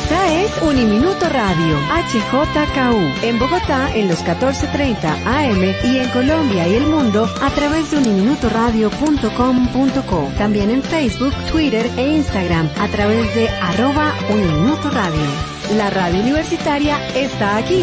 Esta es Uniminuto Radio, HJKU, en Bogotá en los 14:30 AM y en Colombia y el mundo a través de uniminutoradio.com.co. También en Facebook, Twitter e Instagram a través de @Uniminuto Radio. La radio universitaria está aquí.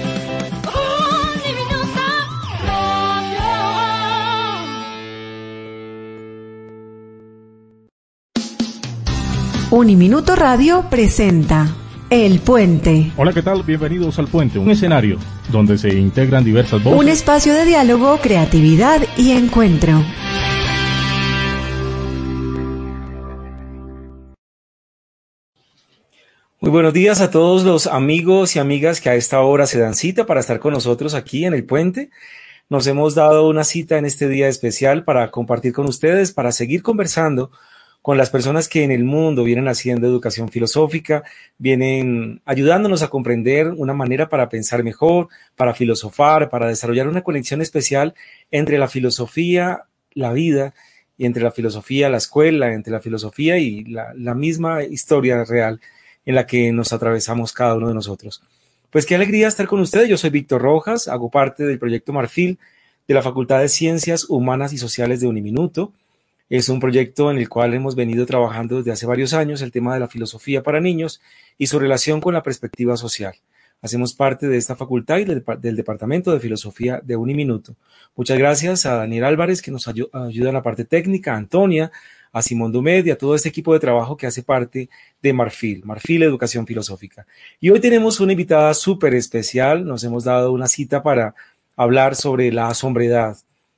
Uniminuto Radio presenta El Puente. Hola, ¿qué tal? Bienvenidos al Puente, un escenario donde se integran diversas voces. Un espacio de diálogo, creatividad y encuentro. Muy buenos días a todos los amigos y amigas que a esta hora se dan cita para estar con nosotros aquí en El Puente. Nos hemos dado una cita en este día especial para compartir con ustedes, para seguir conversando con las personas que en el mundo vienen haciendo educación filosófica, vienen ayudándonos a comprender una manera para pensar mejor, para filosofar, para desarrollar una conexión especial entre la filosofía, la vida, y entre la filosofía, la escuela, entre la filosofía y la misma historia real en la que nos atravesamos cada uno de nosotros. Pues qué alegría estar con ustedes. Yo soy Víctor Rojas, hago parte del proyecto Marfil de la Facultad de Ciencias Humanas y Sociales de Uniminuto. Es un proyecto en el cual hemos venido trabajando desde hace varios años el tema de la filosofía para niños y su relación con la perspectiva social. Hacemos parte de esta facultad y del Departamento de Filosofía de Uniminuto. Muchas gracias a Daniel Álvarez, que nos ayuda en la parte técnica, a Antonia, a Simón Dumed y a todo este equipo de trabajo que hace parte de Marfil Educación Filosófica. Y hoy tenemos una invitada súper especial. Nos hemos dado una cita para hablar sobre la asombredad.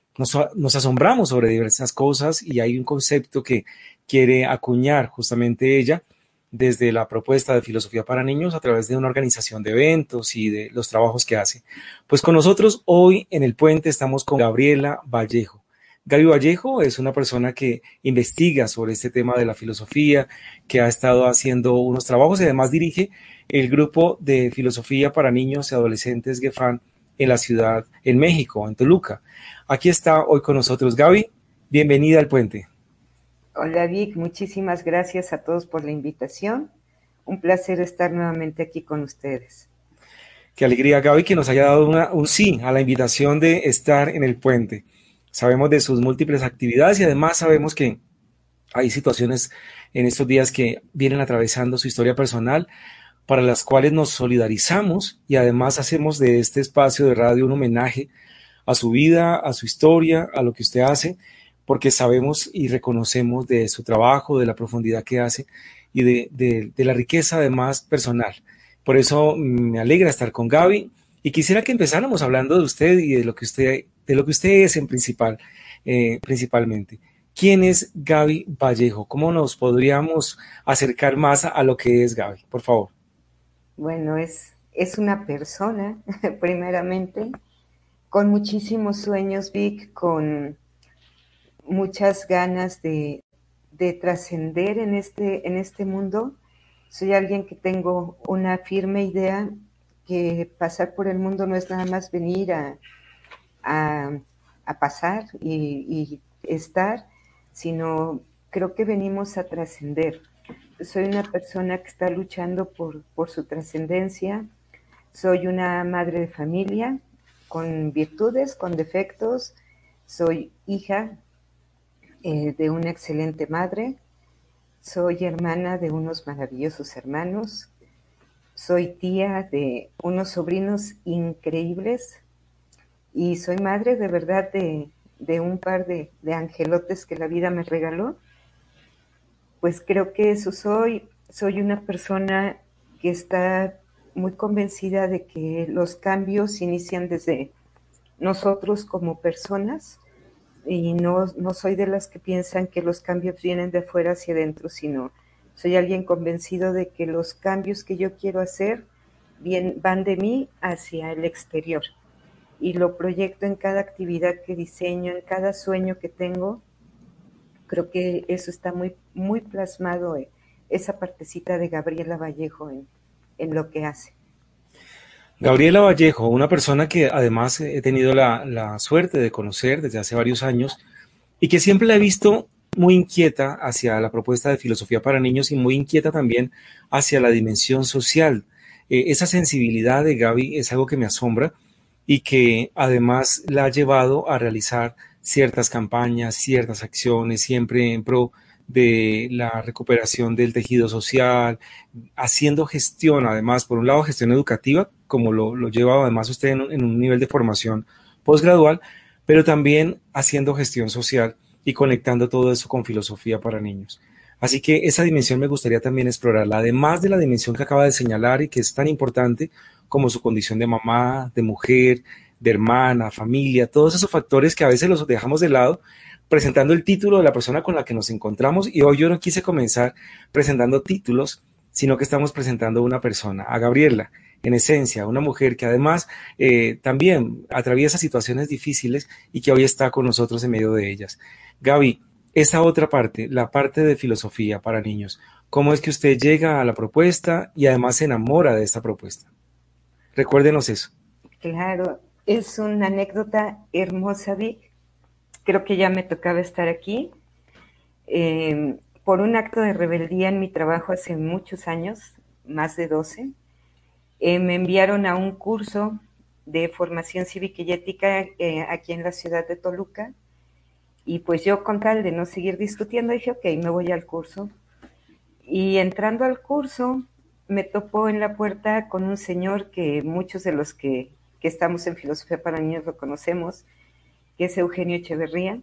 Nos asombramos sobre diversas cosas y hay un concepto que quiere acuñar justamente ella desde la propuesta de filosofía para niños a través de una organización de eventos y de los trabajos que hace. Pues con nosotros hoy en El Puente estamos con Gabriela Vallejo. Gaby Vallejo es una persona que investiga sobre este tema de la filosofía, que ha estado haciendo unos trabajos y además dirige el grupo de filosofía para niños y adolescentes GEFAN en la ciudad, en México, en Toluca. Aquí está hoy con nosotros Gaby. Bienvenida al Puente. Hola Vic, muchísimas gracias a todos por la invitación. Un placer estar nuevamente aquí con ustedes. Qué alegría, Gaby, que nos haya dado un sí a la invitación de estar en el Puente. Sabemos de sus múltiples actividades y además sabemos que hay situaciones en estos días que vienen atravesando su historia personal, para las cuales nos solidarizamos y además hacemos de este espacio de radio un homenaje a su vida, a su historia, a lo que usted hace, porque sabemos y reconocemos de su trabajo, de la profundidad que hace y de la riqueza además personal. Por eso me alegra estar con Gaby y quisiera que empezáramos hablando de usted y de lo que usted es en principalmente. ¿Quién es Gaby Vallejo? ¿Cómo nos podríamos acercar más a lo que es Gaby? Por favor. Bueno, es una persona, primeramente, con muchísimos sueños, Vic, con muchas ganas de trascender en este mundo. Soy alguien que tengo una firme idea que pasar por el mundo no es nada más venir a pasar y estar, sino creo que venimos a trascender. Soy una persona que está luchando por su trascendencia. Soy una madre de familia con virtudes, con defectos. Soy hija de una excelente madre. Soy hermana de unos maravillosos hermanos. Soy tía de unos sobrinos increíbles. Y soy madre de verdad de un par de angelotes que la vida me regaló. Pues creo que eso soy una persona que está muy convencida de que los cambios inician desde nosotros como personas y no soy de las que piensan que los cambios vienen de afuera hacia adentro, sino soy alguien convencido de que los cambios que yo quiero hacer van de mí hacia el exterior y lo proyecto en cada actividad que diseño, en cada sueño que tengo. Creo que eso está muy, muy plasmado, esa partecita de Gabriela Vallejo en lo que hace. Gabriela Vallejo, una persona que además he tenido la suerte de conocer desde hace varios años y que siempre la he visto muy inquieta hacia la propuesta de filosofía para niños y muy inquieta también hacia la dimensión social. Esa sensibilidad de Gaby es algo que me asombra y que además la ha llevado a realizar ciertas campañas, ciertas acciones, siempre en pro de la recuperación del tejido social, haciendo gestión, además, por un lado, gestión educativa, como lo lleva además usted en un nivel de formación postgradual, pero también haciendo gestión social y conectando todo eso con filosofía para niños. Así que esa dimensión me gustaría también explorarla, además de la dimensión que acaba de señalar y que es tan importante como su condición de mamá, de mujer, de hermana, familia, todos esos factores que a veces los dejamos de lado presentando el título de la persona con la que nos encontramos y hoy yo no quise comenzar presentando títulos, sino que estamos presentando una persona, a Gabriela, en esencia, una mujer que además también atraviesa situaciones difíciles y que hoy está con nosotros en medio de ellas. Gaby, esa otra parte, la parte de filosofía para niños, ¿cómo es que usted llega a la propuesta y además se enamora de esta propuesta? Recuérdenos eso. Claro, es una anécdota hermosa, Vic. Creo que ya me tocaba estar aquí. Por un acto de rebeldía en mi trabajo hace muchos años, más de 12, me enviaron a un curso de formación cívica y ética aquí en la ciudad de Toluca. Y pues yo, con tal de no seguir discutiendo, dije, ok, me voy al curso. Y entrando al curso, me topó en la puerta con un señor que muchos de los que estamos en Filosofía para Niños lo conocemos, que es Eugenio Echeverría,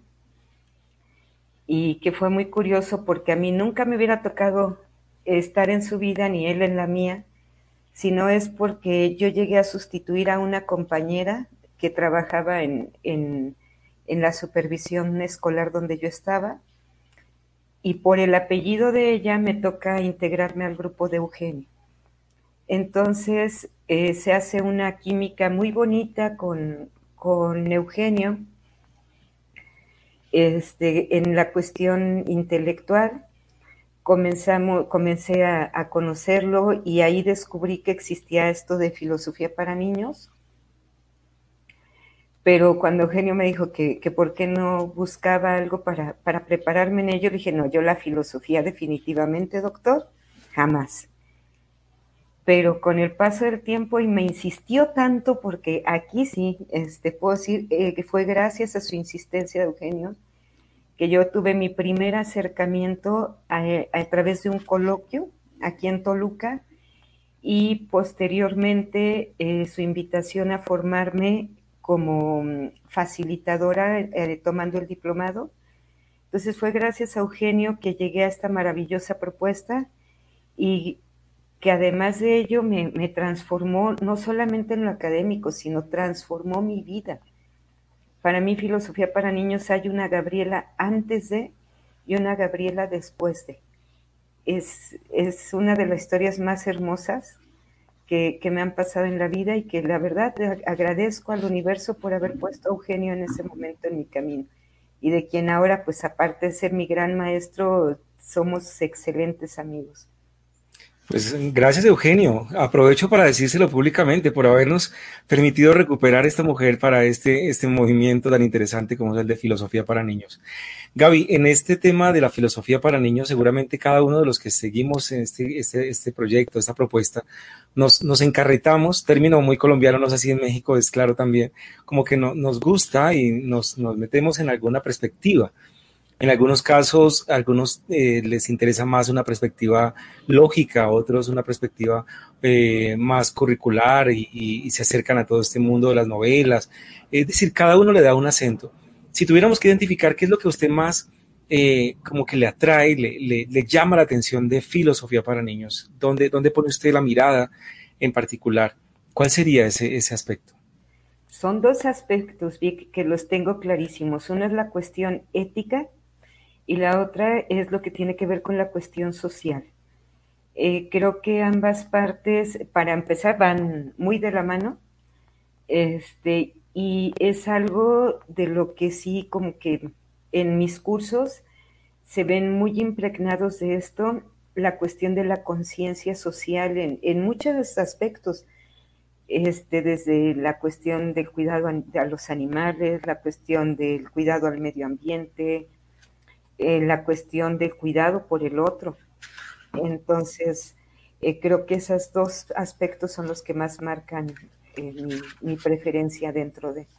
y que fue muy curioso porque a mí nunca me hubiera tocado estar en su vida ni él en la mía, sino es porque yo llegué a sustituir a una compañera que trabajaba en la supervisión escolar donde yo estaba, y por el apellido de ella me toca integrarme al grupo de Eugenio. Entonces se hace una química muy bonita con Eugenio, en la cuestión intelectual. Comencé a conocerlo y ahí descubrí que existía esto de filosofía para niños. Pero cuando Eugenio me dijo que por qué no buscaba algo para prepararme en ello, le dije, no, yo la filosofía definitivamente, doctor, jamás. Pero con el paso del tiempo, y me insistió tanto, porque aquí sí, puedo decir que fue gracias a su insistencia de Eugenio, que yo tuve mi primer acercamiento a través de un coloquio aquí en Toluca, y posteriormente su invitación a formarme como facilitadora tomando el diplomado. Entonces fue gracias a Eugenio que llegué a esta maravillosa propuesta, y que además de ello me transformó no solamente en lo académico, sino transformó mi vida. Para mí, filosofía para niños, hay una Gabriela antes de y una Gabriela después de. Es una de las historias más hermosas que me han pasado en la vida, y que la verdad agradezco al universo por haber puesto a Eugenio en ese momento en mi camino, y de quien ahora, pues aparte de ser mi gran maestro, somos excelentes amigos. Pues gracias, Eugenio. Aprovecho para decírselo públicamente por habernos permitido recuperar esta mujer para este movimiento tan interesante como es el de filosofía para niños. Gaby, en este tema de la filosofía para niños, seguramente cada uno de los que seguimos en este proyecto, esta propuesta, nos encarretamos, término muy colombiano, no sé si en México es claro también, como que nos gusta y nos metemos en alguna perspectiva. En algunos casos, a algunos les interesa más una perspectiva lógica, a otros una perspectiva más curricular y se acercan a todo este mundo de las novelas. Es decir, cada uno le da un acento. Si tuviéramos que identificar qué es lo que a usted más como que le atrae, le llama la atención de filosofía para niños, ¿dónde pone usted la mirada en particular? ¿Cuál sería ese aspecto? Son dos aspectos, Vic, que los tengo clarísimos. Uno es la cuestión ética, y la otra es lo que tiene que ver con la cuestión social. Creo que ambas partes, para empezar, van muy de la mano, y es algo de lo que sí, como que en mis cursos se ven muy impregnados de esto, la cuestión de la conciencia social en muchos aspectos, desde la cuestión del cuidado a los animales, la cuestión del cuidado al medio ambiente, la cuestión del cuidado por el otro. Entonces, creo que esos dos aspectos son los que más marcan mi preferencia dentro de.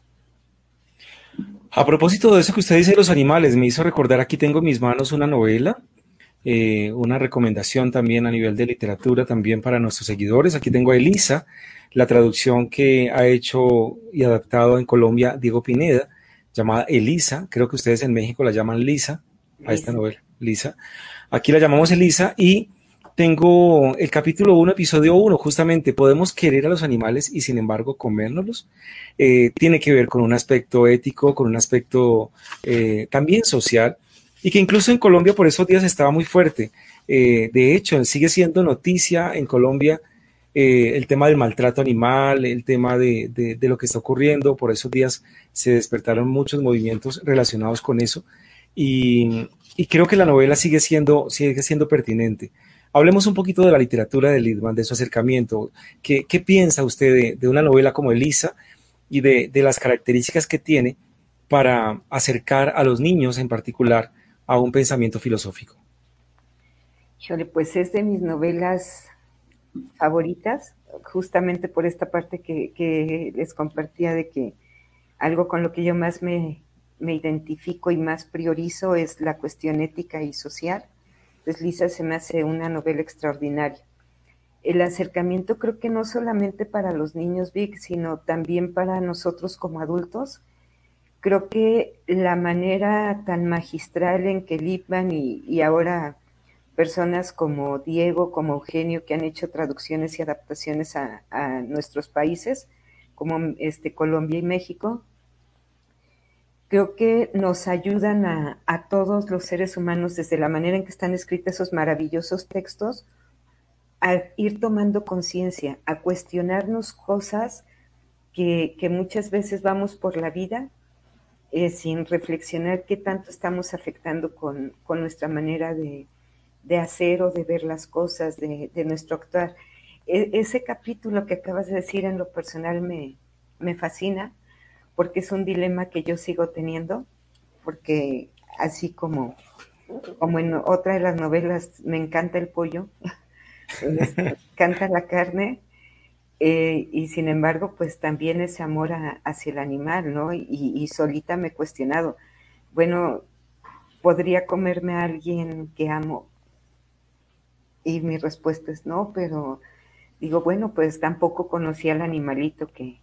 A propósito de eso que usted dice de los animales, me hizo recordar, aquí tengo en mis manos una novela, una recomendación también a nivel de literatura, también para nuestros seguidores. Aquí tengo a Elisa, la traducción que ha hecho y adaptado en Colombia Diego Pineda, llamada Elisa. Creo que ustedes en México la llaman Lisa, a esta novela, Lisa. Aquí la llamamos Elisa y tengo el capítulo 1, episodio 1, justamente, ¿podemos querer a los animales y sin embargo comérnoslos? Tiene que ver con un aspecto ético, con un aspecto también social, y que incluso en Colombia por esos días estaba muy fuerte. De hecho, sigue siendo noticia en Colombia el tema del maltrato animal, el tema de lo que está ocurriendo. Por esos días se despertaron muchos movimientos relacionados con eso, y creo que la novela sigue siendo pertinente. Hablemos un poquito de la literatura de Littman, de su acercamiento. ¿Qué piensa usted de una novela como Elisa y de las características que tiene para acercar a los niños en particular a un pensamiento filosófico? Híjole, pues es de mis novelas favoritas, justamente por esta parte que les compartía de que algo con lo que yo más me identifico y más priorizo es la cuestión ética y social. Entonces, Lisa se me hace una novela extraordinaria. El acercamiento creo que no solamente para los niños, Vic, sino también para nosotros como adultos. Creo que la manera tan magistral en que Lippmann y ahora personas como Diego, como Eugenio, que han hecho traducciones y adaptaciones a nuestros países, como Colombia y México, creo que nos ayudan a todos los seres humanos, desde la manera en que están escritos esos maravillosos textos, a ir tomando conciencia, a cuestionarnos cosas que muchas veces vamos por la vida sin reflexionar qué tanto estamos afectando con nuestra manera de hacer o de ver las cosas, de nuestro actuar. Ese capítulo que acabas de decir en lo personal me fascina, porque es un dilema que yo sigo teniendo, porque así como en otra de las novelas me encanta el pollo, me encanta la carne, y sin embargo pues también ese amor hacia el animal, ¿no? Y solita me he cuestionado, bueno, ¿podría comerme a alguien que amo? Y mi respuesta es no, pero digo, bueno, pues tampoco conocí al animalito que...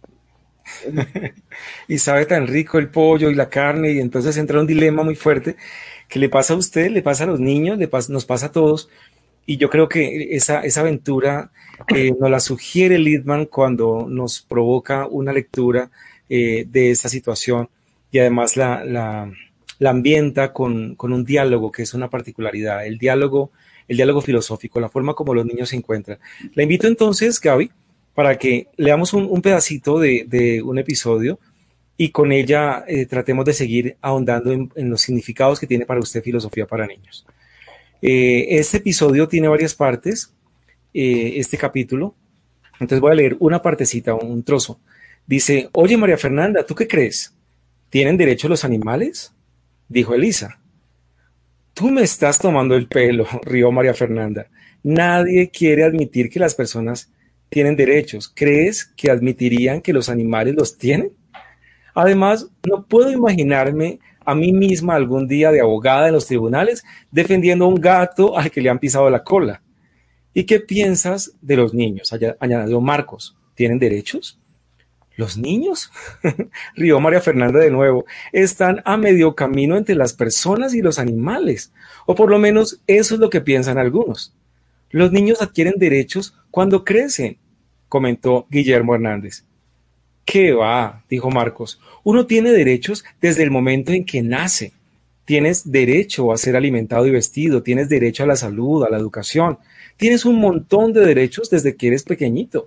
Y sabe tan rico el pollo y la carne, y entonces entra un dilema muy fuerte que le pasa a usted, le pasa a los niños, nos pasa a todos, y yo creo que esa aventura nos la sugiere Littman cuando nos provoca una lectura de esta situación, y además la ambienta con un diálogo que es una particularidad, el diálogo filosófico, la forma como los niños se encuentran. La invito entonces, Gaby, para que leamos un pedacito de un episodio y con ella tratemos de seguir ahondando en los significados que tiene para usted Filosofía para Niños. Este episodio tiene varias partes, este capítulo, entonces voy a leer una partecita, un trozo. Dice, oye María Fernanda, ¿tú qué crees? ¿Tienen derecho los animales? Dijo Elisa. Tú me estás tomando el pelo, rió María Fernanda. Nadie quiere admitir que las personas tienen derechos. ¿Crees que admitirían que los animales los tienen? Además, no puedo imaginarme a mí misma algún día de abogada en los tribunales defendiendo a un gato al que le han pisado la cola. ¿Y qué piensas de los niños? Añadió Marcos. ¿Tienen derechos? ¿Los niños? Rió María Fernanda de nuevo. Están a medio camino entre las personas y los animales. O por lo menos eso es lo que piensan algunos. Los niños adquieren derechos cuando crecen, comentó Guillermo Hernández. ¿Qué va?, dijo Marcos. Uno tiene derechos desde el momento en que nace. Tienes derecho a ser alimentado y vestido, tienes derecho a la salud, a la educación. Tienes un montón de derechos desde que eres pequeñito.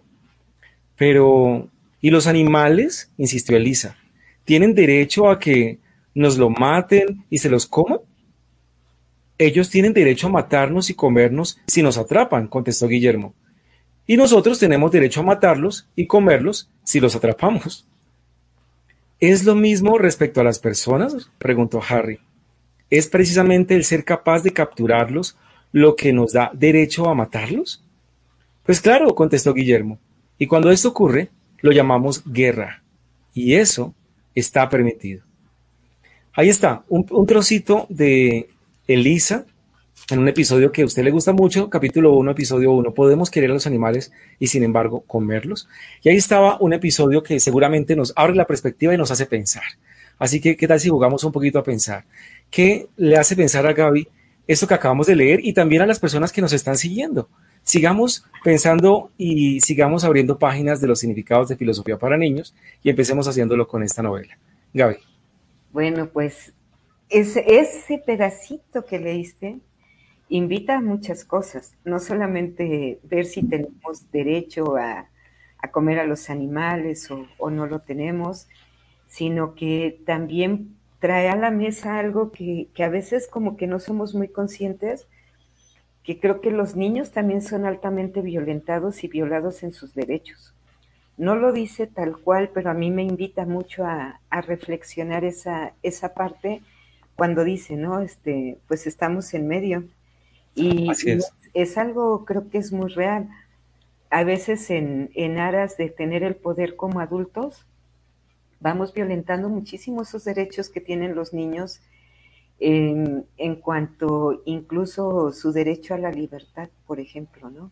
Pero, ¿y los animales?, insistió Elisa. ¿Tienen derecho a que nos lo maten y se los coman? Ellos tienen derecho a matarnos y comernos si nos atrapan, contestó Guillermo. Y nosotros tenemos derecho a matarlos y comerlos si los atrapamos. ¿Es lo mismo respecto a las personas?, preguntó Harry. ¿Es precisamente el ser capaz de capturarlos lo que nos da derecho a matarlos? Pues claro, contestó Guillermo. Y cuando esto ocurre, lo llamamos guerra. Y eso está permitido. Ahí está, un trocito de Elisa en un episodio que a usted le gusta mucho, capítulo 1, episodio 1, podemos querer a los animales y sin embargo comerlos. Y ahí estaba un episodio que seguramente nos abre la perspectiva y nos hace pensar. Así que, ¿qué tal si jugamos un poquito a pensar? ¿Qué le hace pensar a Gaby esto que acabamos de leer y también a las personas que nos están siguiendo? Sigamos pensando y sigamos abriendo páginas de los significados de filosofía para niños y empecemos haciéndolo con esta novela. Gaby. Bueno, pues ese pedacito que leíste invita a muchas cosas, no solamente ver si tenemos derecho a comer a los animales o no lo tenemos, sino que también trae a la mesa algo que a veces como que no somos muy conscientes, que creo que los niños también son altamente violentados y violados en sus derechos. No lo dice tal cual, pero a mí me invita mucho a reflexionar esa parte cuando dice, ¿no? Pues estamos en medio. Así Y es. es algo, creo que es muy real. A veces en aras de tener el poder como adultos, vamos violentando muchísimo esos derechos que tienen los niños en cuanto incluso su derecho a la libertad, por ejemplo, ¿no?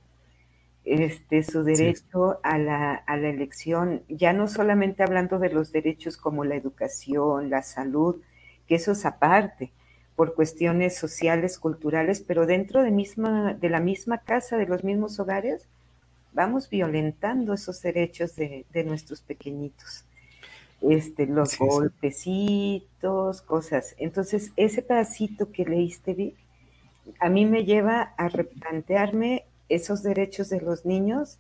Su Así es. derecho a la elección, ya no solamente hablando de los derechos como la educación, la salud, que eso es aparte, por cuestiones sociales, culturales, pero dentro de la misma casa, de los mismos hogares, vamos violentando esos derechos de nuestros pequeñitos. Los Así es. golpecitos, cosas. Entonces, ese pedacito que leíste, Vic, a mí me lleva a replantearme esos derechos de los niños,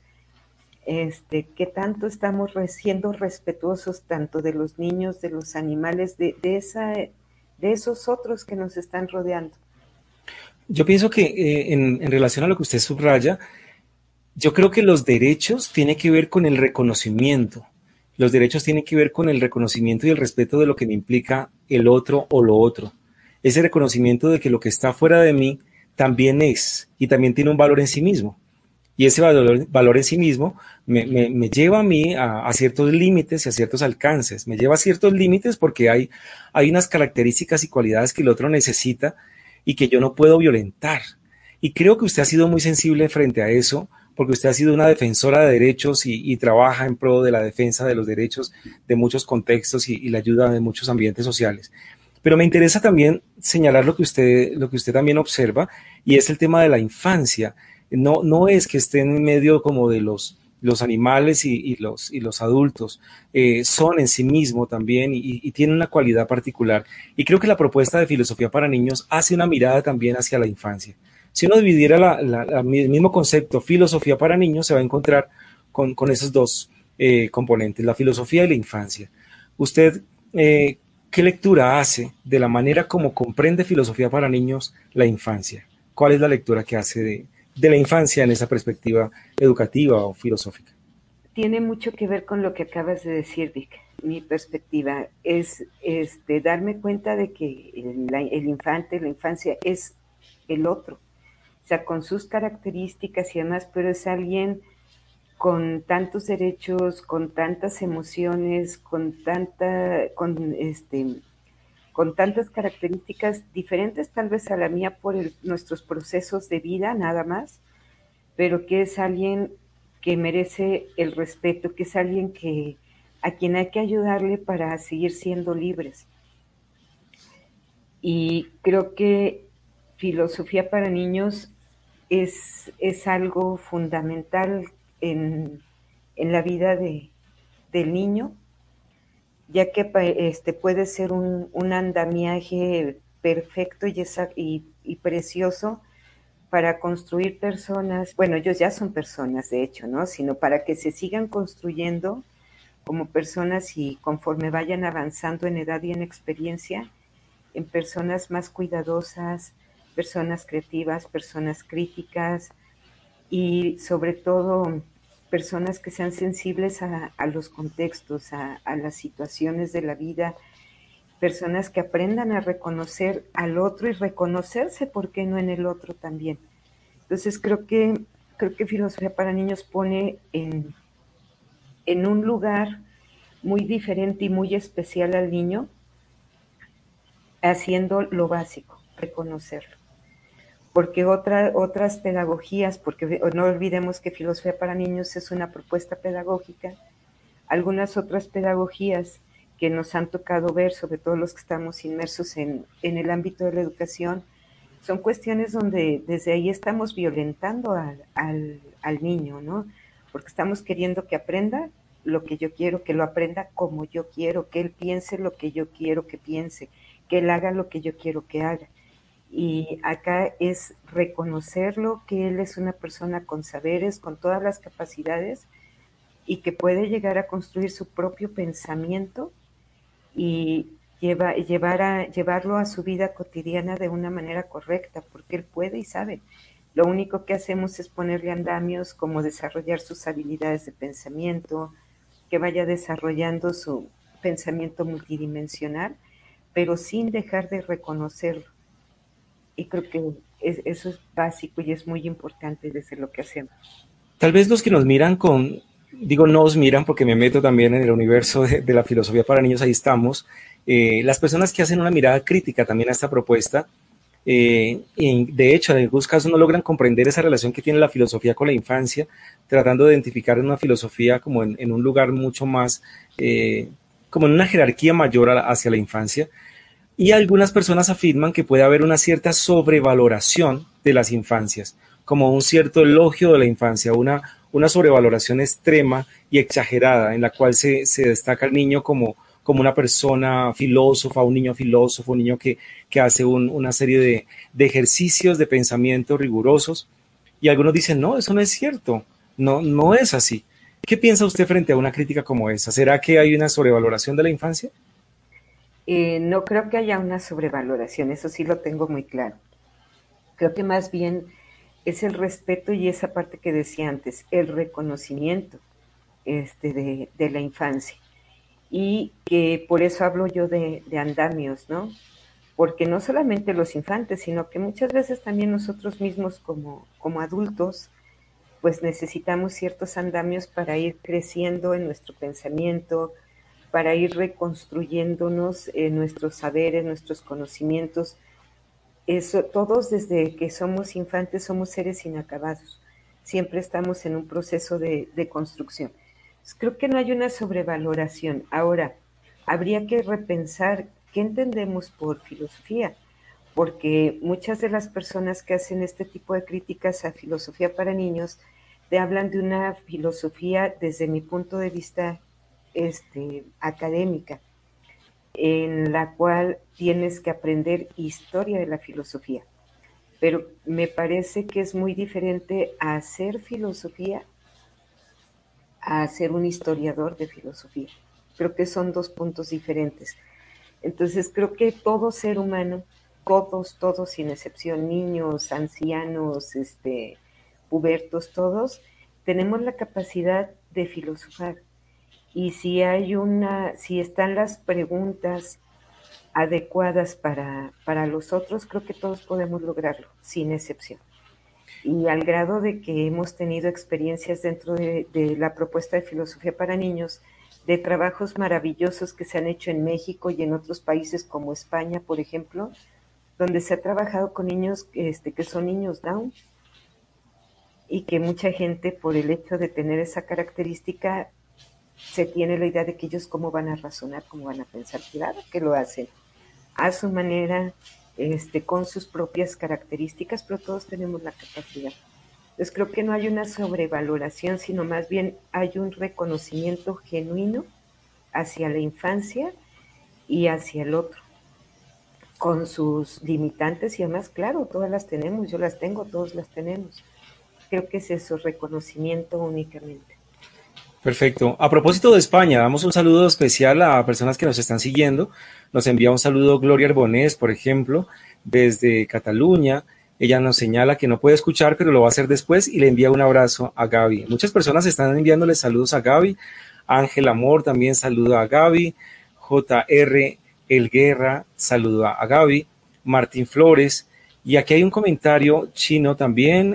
qué tanto estamos siendo respetuosos tanto de los niños, de los animales, de esos otros que nos están rodeando. Yo pienso que en relación a lo que usted subraya, yo creo que los derechos tienen que ver con el reconocimiento. Los derechos tienen que ver con el reconocimiento y el respeto de lo que me implica el otro o lo otro. Ese reconocimiento de que lo que está fuera de mí también es y también tiene un valor en sí mismo. Y ese valor en sí mismo me lleva a mí a ciertos límites y a ciertos alcances. Me lleva a ciertos límites porque hay unas características y cualidades que el otro necesita y que yo no puedo violentar. Y creo que usted ha sido muy sensible frente a eso, porque usted ha sido una defensora de derechos y trabaja en pro de la defensa de los derechos de muchos contextos y la ayuda de muchos ambientes sociales. Pero me interesa también señalar lo que usted también observa, y es el tema de la infancia. No es que estén en medio como de los animales y los adultos, son en sí mismo también y tienen una cualidad particular. Y creo que la propuesta de filosofía para niños hace una mirada también hacia la infancia. Si uno dividiera el mismo concepto, filosofía para niños, se va a encontrar con esos dos componentes, la filosofía y la infancia. Usted, ¿qué lectura hace de la manera como comprende filosofía para niños la infancia? ¿Cuál es la lectura que hace de la infancia en esa perspectiva educativa o filosófica? Tiene mucho que ver con lo que acabas de decir, Vic. Mi perspectiva es darme cuenta de que el infante, la infancia es el otro, o sea, con sus características y demás, pero es alguien con tantos derechos, con tantas emociones, con tantas características diferentes tal vez a la mía por nuestros procesos de vida nada más, pero que es alguien que merece el respeto, que es alguien a quien hay que ayudarle para seguir siendo libres. Y creo que filosofía para niños es algo fundamental en la vida del niño, ya que puede ser un andamiaje perfecto y precioso para construir personas, bueno, ellos ya son personas de hecho, ¿no? Sino para que se sigan construyendo como personas y conforme vayan avanzando en edad y en experiencia, en personas más cuidadosas, personas creativas, personas críticas y sobre todo personas que sean sensibles a los contextos, a las situaciones de la vida personas que aprendan a reconocer al otro y reconocerse, ¿por qué no en el otro también? Entonces creo que Filosofía para Niños pone en un lugar muy diferente y muy especial al niño, haciendo lo básico, reconocerlo. Porque otras pedagogías, porque no olvidemos que Filosofía para Niños es una propuesta pedagógica, algunas otras pedagogías que nos han tocado ver, sobre todo los que estamos inmersos en el ámbito de la educación, son cuestiones donde desde ahí estamos violentando al niño, ¿no? Porque estamos queriendo que aprenda lo que yo quiero, que lo aprenda como yo quiero, que él piense lo que yo quiero que piense, que él haga lo que yo quiero que haga. Y acá es reconocerlo, que él es una persona con saberes, con todas las capacidades y que puede llegar a construir su propio pensamiento y llevarlo a su vida cotidiana de una manera correcta, porque él puede y sabe. Lo único que hacemos es ponerle andamios como desarrollar sus habilidades de pensamiento, que vaya desarrollando su pensamiento multidimensional, pero sin dejar de reconocerlo. Y creo que eso es básico y es muy importante desde lo que hacemos. Tal vez los que nos miran digo nos miran porque me meto también en el universo de la filosofía para niños, ahí estamos, las personas que hacen una mirada crítica también a esta propuesta, y de hecho en algunos casos no logran comprender esa relación que tiene la filosofía con la infancia, tratando de identificar una filosofía como en un lugar mucho más, como en una jerarquía mayor hacia la infancia. Y algunas personas afirman que puede haber una cierta sobrevaloración de las infancias, como un cierto elogio de la infancia, una sobrevaloración extrema y exagerada en la cual se destaca al niño como una persona filósofa, un niño filósofo, un niño que hace una serie de ejercicios de pensamiento rigurosos. Y algunos dicen, no, eso no es cierto, no es así. ¿Qué piensa usted frente a una crítica como esa? ¿Será que hay una sobrevaloración de la infancia? No creo que haya una sobrevaloración, eso sí lo tengo muy claro. Creo que más bien es el respeto y esa parte que decía antes, el reconocimiento de la infancia. Y que por eso hablo yo de andamios, ¿no? Porque no solamente los infantes, sino que muchas veces también nosotros mismos como adultos, pues necesitamos ciertos andamios para ir creciendo en nuestro pensamiento, para ir reconstruyéndonos nuestros saberes, nuestros conocimientos. Eso, todos desde que somos infantes somos seres inacabados. Siempre estamos en un proceso de construcción. Entonces, creo que no hay una sobrevaloración. Ahora, habría que repensar qué entendemos por filosofía, porque muchas de las personas que hacen este tipo de críticas a filosofía para niños te hablan de una filosofía, desde mi punto de vista, académica, en la cual tienes que aprender historia de la filosofía. Pero me parece que es muy diferente a hacer filosofía a ser un historiador de filosofía. Creo que son dos puntos diferentes. Entonces creo que todo ser humano, todos sin excepción, niños, ancianos, pubertos, todos, tenemos la capacidad de filosofar. Y si están las preguntas adecuadas para los otros, creo que todos podemos lograrlo, sin excepción. Y al grado de que hemos tenido experiencias dentro de la propuesta de filosofía para niños, de trabajos maravillosos que se han hecho en México y en otros países como España, por ejemplo, donde se ha trabajado con niños que son niños Down, y que mucha gente, por el hecho de tener esa característica, se tiene la idea de que ellos cómo van a razonar, cómo van a pensar. Claro que lo hacen a su manera, con sus propias características, pero todos tenemos la capacidad. Entonces creo que no hay una sobrevaloración, sino más bien hay un reconocimiento genuino hacia la infancia y hacia el otro, con sus limitantes y además, claro, todas las tenemos, yo las tengo, todos las tenemos. Creo que es eso, reconocimiento únicamente. Perfecto. A propósito de España, damos un saludo especial a personas que nos están siguiendo. Nos envía un saludo Gloria Arbonés, por ejemplo, desde Cataluña. Ella nos señala que no puede escuchar, pero lo va a hacer después y le envía un abrazo a Gaby. Muchas personas están enviándole saludos a Gaby. Ángel Amor también saluda a Gaby. JR El Guerra saluda a Gaby, Martín Flores, y aquí hay un comentario chino también,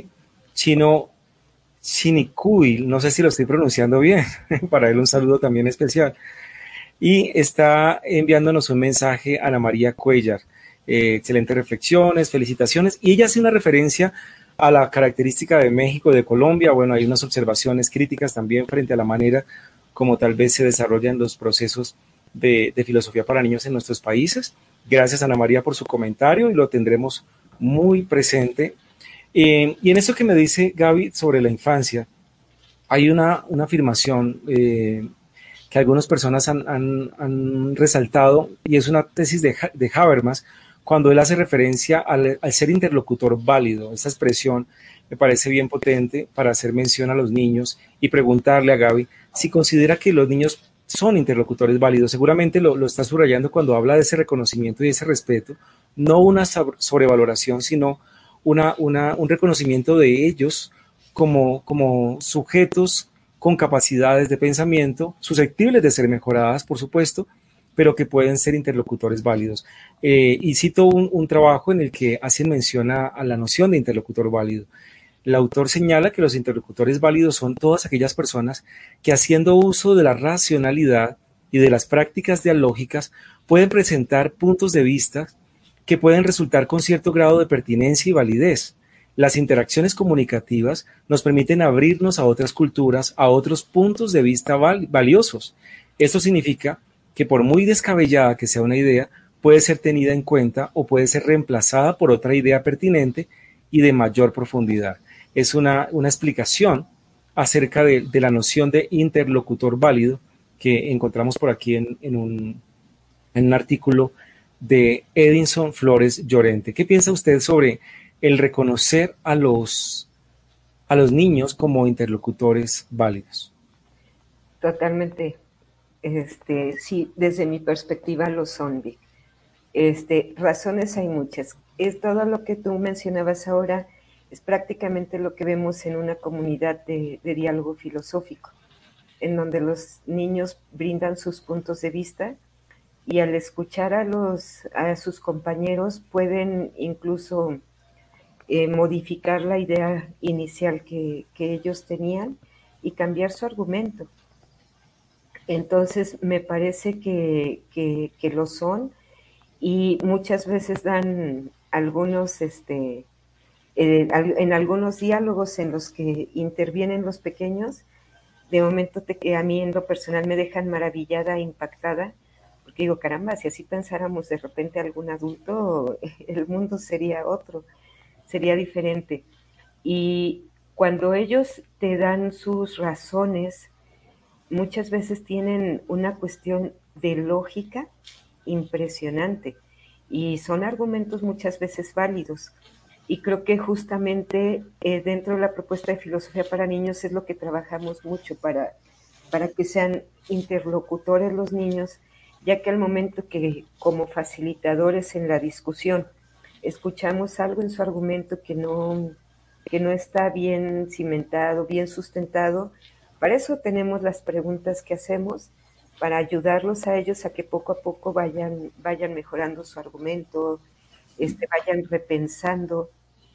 chino Chinicuil, no sé si lo estoy pronunciando bien, para él un saludo también especial. Y está enviándonos un mensaje Ana María Cuellar. Excelentes reflexiones, felicitaciones. Y ella hace una referencia a la característica de México, de Colombia. Bueno, hay unas observaciones críticas también frente a la manera como tal vez se desarrollan los procesos de filosofía para niños en nuestros países. Gracias, Ana María, por su comentario y lo tendremos muy presente. Y en esto que me dice Gaby sobre la infancia, hay una afirmación que algunas personas han resaltado, y es una tesis de Habermas, cuando él hace referencia al ser interlocutor válido. Esta expresión me parece bien potente para hacer mención a los niños y preguntarle a Gaby si considera que los niños son interlocutores válidos. Seguramente lo está subrayando cuando habla de ese reconocimiento y ese respeto, no una sobrevaloración, sino un reconocimiento de ellos como sujetos con capacidades de pensamiento, susceptibles de ser mejoradas, por supuesto, pero que pueden ser interlocutores válidos. Y cito un trabajo en el que hacen mención a la noción de interlocutor válido. El autor señala que los interlocutores válidos son todas aquellas personas que, haciendo uso de la racionalidad y de las prácticas dialógicas, pueden presentar puntos de vista que pueden resultar con cierto grado de pertinencia y validez. Las interacciones comunicativas nos permiten abrirnos a otras culturas, a otros puntos de vista valiosos. Esto significa que por muy descabellada que sea una idea, puede ser tenida en cuenta o puede ser reemplazada por otra idea pertinente y de mayor profundidad. Es una explicación acerca de la noción de interlocutor válido que encontramos por aquí en un artículo de Edinson Flores Llorente. ¿Qué piensa usted sobre el reconocer a los niños como interlocutores válidos? Totalmente. Sí, desde mi perspectiva lo son, Vic. Razones hay muchas. Es todo lo que tú mencionabas ahora, es prácticamente lo que vemos en una comunidad de diálogo filosófico, en donde los niños brindan sus puntos de vista y al escuchar a sus compañeros pueden incluso modificar la idea inicial que ellos tenían y cambiar su argumento. Entonces me parece que lo son, y muchas veces dan algunos, en algunos diálogos en los que intervienen los pequeños, de momento a mí en lo personal me dejan maravillada, impactada, porque digo, caramba, si así pensáramos de repente algún adulto, el mundo sería otro, sería diferente. Y cuando ellos te dan sus razones, muchas veces tienen una cuestión de lógica impresionante y son argumentos muchas veces válidos. Y creo que justamente dentro de la propuesta de filosofía para niños es lo que trabajamos mucho para que sean interlocutores los niños, ya que al momento que como facilitadores en la discusión escuchamos algo en su argumento que no está bien cimentado, bien sustentado, para eso tenemos las preguntas que hacemos, para ayudarlos a ellos a que poco a poco vayan mejorando su argumento, vayan repensando,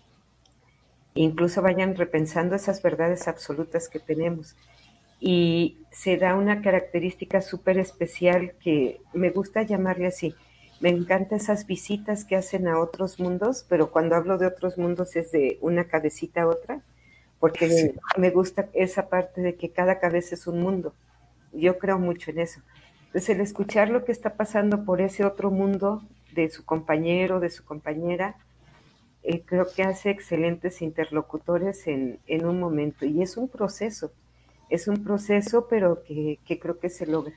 incluso vayan repensando esas verdades absolutas que tenemos. Y se da una característica súper especial que me gusta llamarle así. Me encantan esas visitas que hacen a otros mundos, pero cuando hablo de otros mundos es de una cabecita a otra, porque sí, me gusta esa parte de que cada cabeza es un mundo. Yo creo mucho en eso. Entonces, el escuchar lo que está pasando por ese otro mundo de su compañero, de su compañera, creo que hace excelentes interlocutores en un momento. Y es un proceso, pero que creo que se logra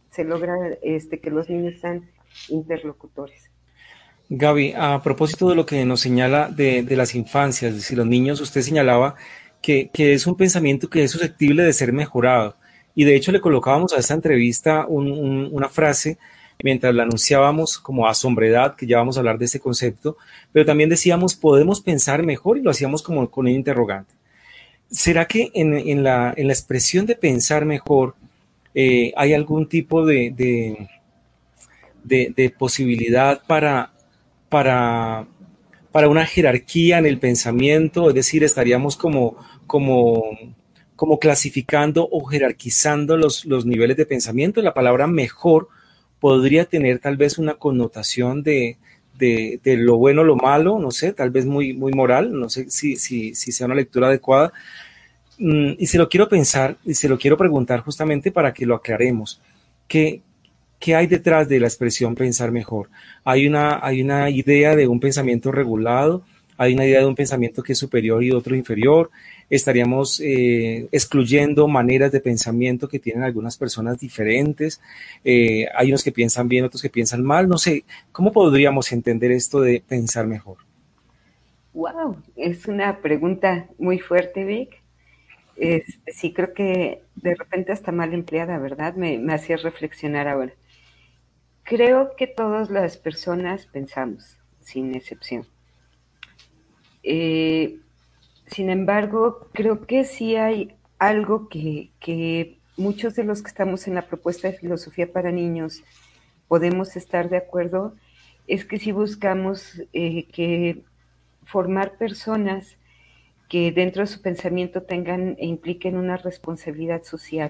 que los niños sean interlocutores. Gaby, a propósito de lo que nos señala de las infancias, es decir, los niños, usted señalaba que es un pensamiento que es susceptible de ser mejorado. Y de hecho le colocábamos a esta entrevista una frase mientras la anunciábamos como asombredad, que ya vamos a hablar de ese concepto, pero también decíamos, podemos pensar mejor, y lo hacíamos como con un interrogante. ¿Será que en la expresión de pensar mejor hay algún tipo de de posibilidad para, para una jerarquía en el pensamiento, es decir, estaríamos como clasificando o jerarquizando los niveles de pensamiento. La palabra mejor podría tener tal vez una connotación de lo bueno, lo malo, no sé, tal vez muy moral, no sé si sea una lectura adecuada. Y se lo quiero pensar y se lo quiero preguntar justamente para que lo aclaremos. ¿Qué, ¿Qué hay detrás de la expresión pensar mejor? Hay una idea de un pensamiento regulado, hay una idea de un pensamiento que es superior y otro inferior. Estaríamos excluyendo maneras de pensamiento que tienen algunas personas diferentes. Hay unos que piensan bien, otros que piensan mal. No sé, ¿cómo podríamos entender esto de pensar mejor? Wow, es una pregunta muy fuerte, Vic. Sí, creo que de repente hasta mal empleada, ¿verdad? Me hacía reflexionar ahora. Creo que todas las personas pensamos, sin excepción. Sin embargo, creo que sí hay algo que muchos de los que estamos en la propuesta de filosofía para niños podemos estar de acuerdo, es que si buscamos que formar personas que dentro de su pensamiento tengan e impliquen una responsabilidad social,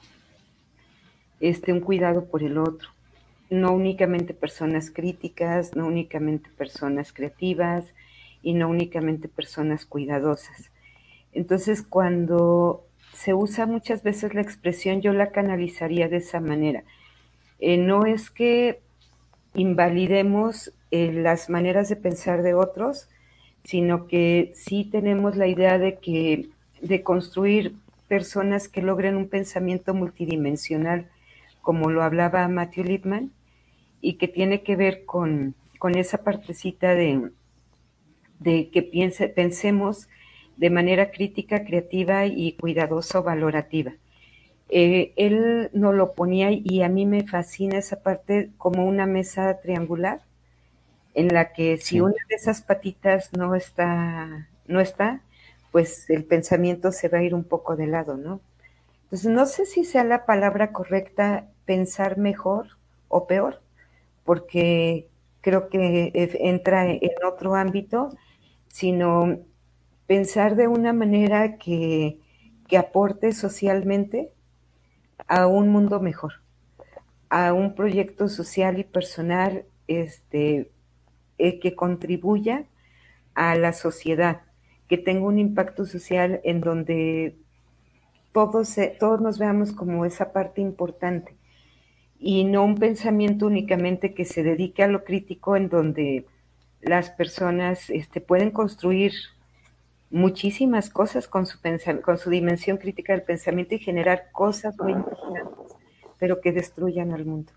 un cuidado por el otro, no únicamente personas críticas, no únicamente personas creativas y no únicamente personas cuidadosas. Entonces, cuando se usa muchas veces la expresión, yo la canalizaría de esa manera. No es que invalidemos las maneras de pensar de otros, sino que sí tenemos la idea de construir personas que logren un pensamiento multidimensional, como lo hablaba Matthew Lipman, y que tiene que ver con esa partecita de que pensemos de manera crítica, creativa y cuidadosa o valorativa. Él nos lo ponía y a mí me fascina esa parte como una mesa triangular en la que si Sí. una de esas patitas no está, pues el pensamiento se va a ir un poco de lado, ¿no? Entonces no sé si sea la palabra correcta pensar mejor o peor, porque creo que entra en otro ámbito, sino pensar de una manera que aporte socialmente a un mundo mejor, a un proyecto social y personal que contribuya a la sociedad, que tenga un impacto social en donde todos nos veamos como esa parte importante y no un pensamiento únicamente que se dedique a lo crítico en donde las personas pueden construir muchísimas cosas con su dimensión crítica del pensamiento y generar cosas muy importantes, pero que destruyan al mundo.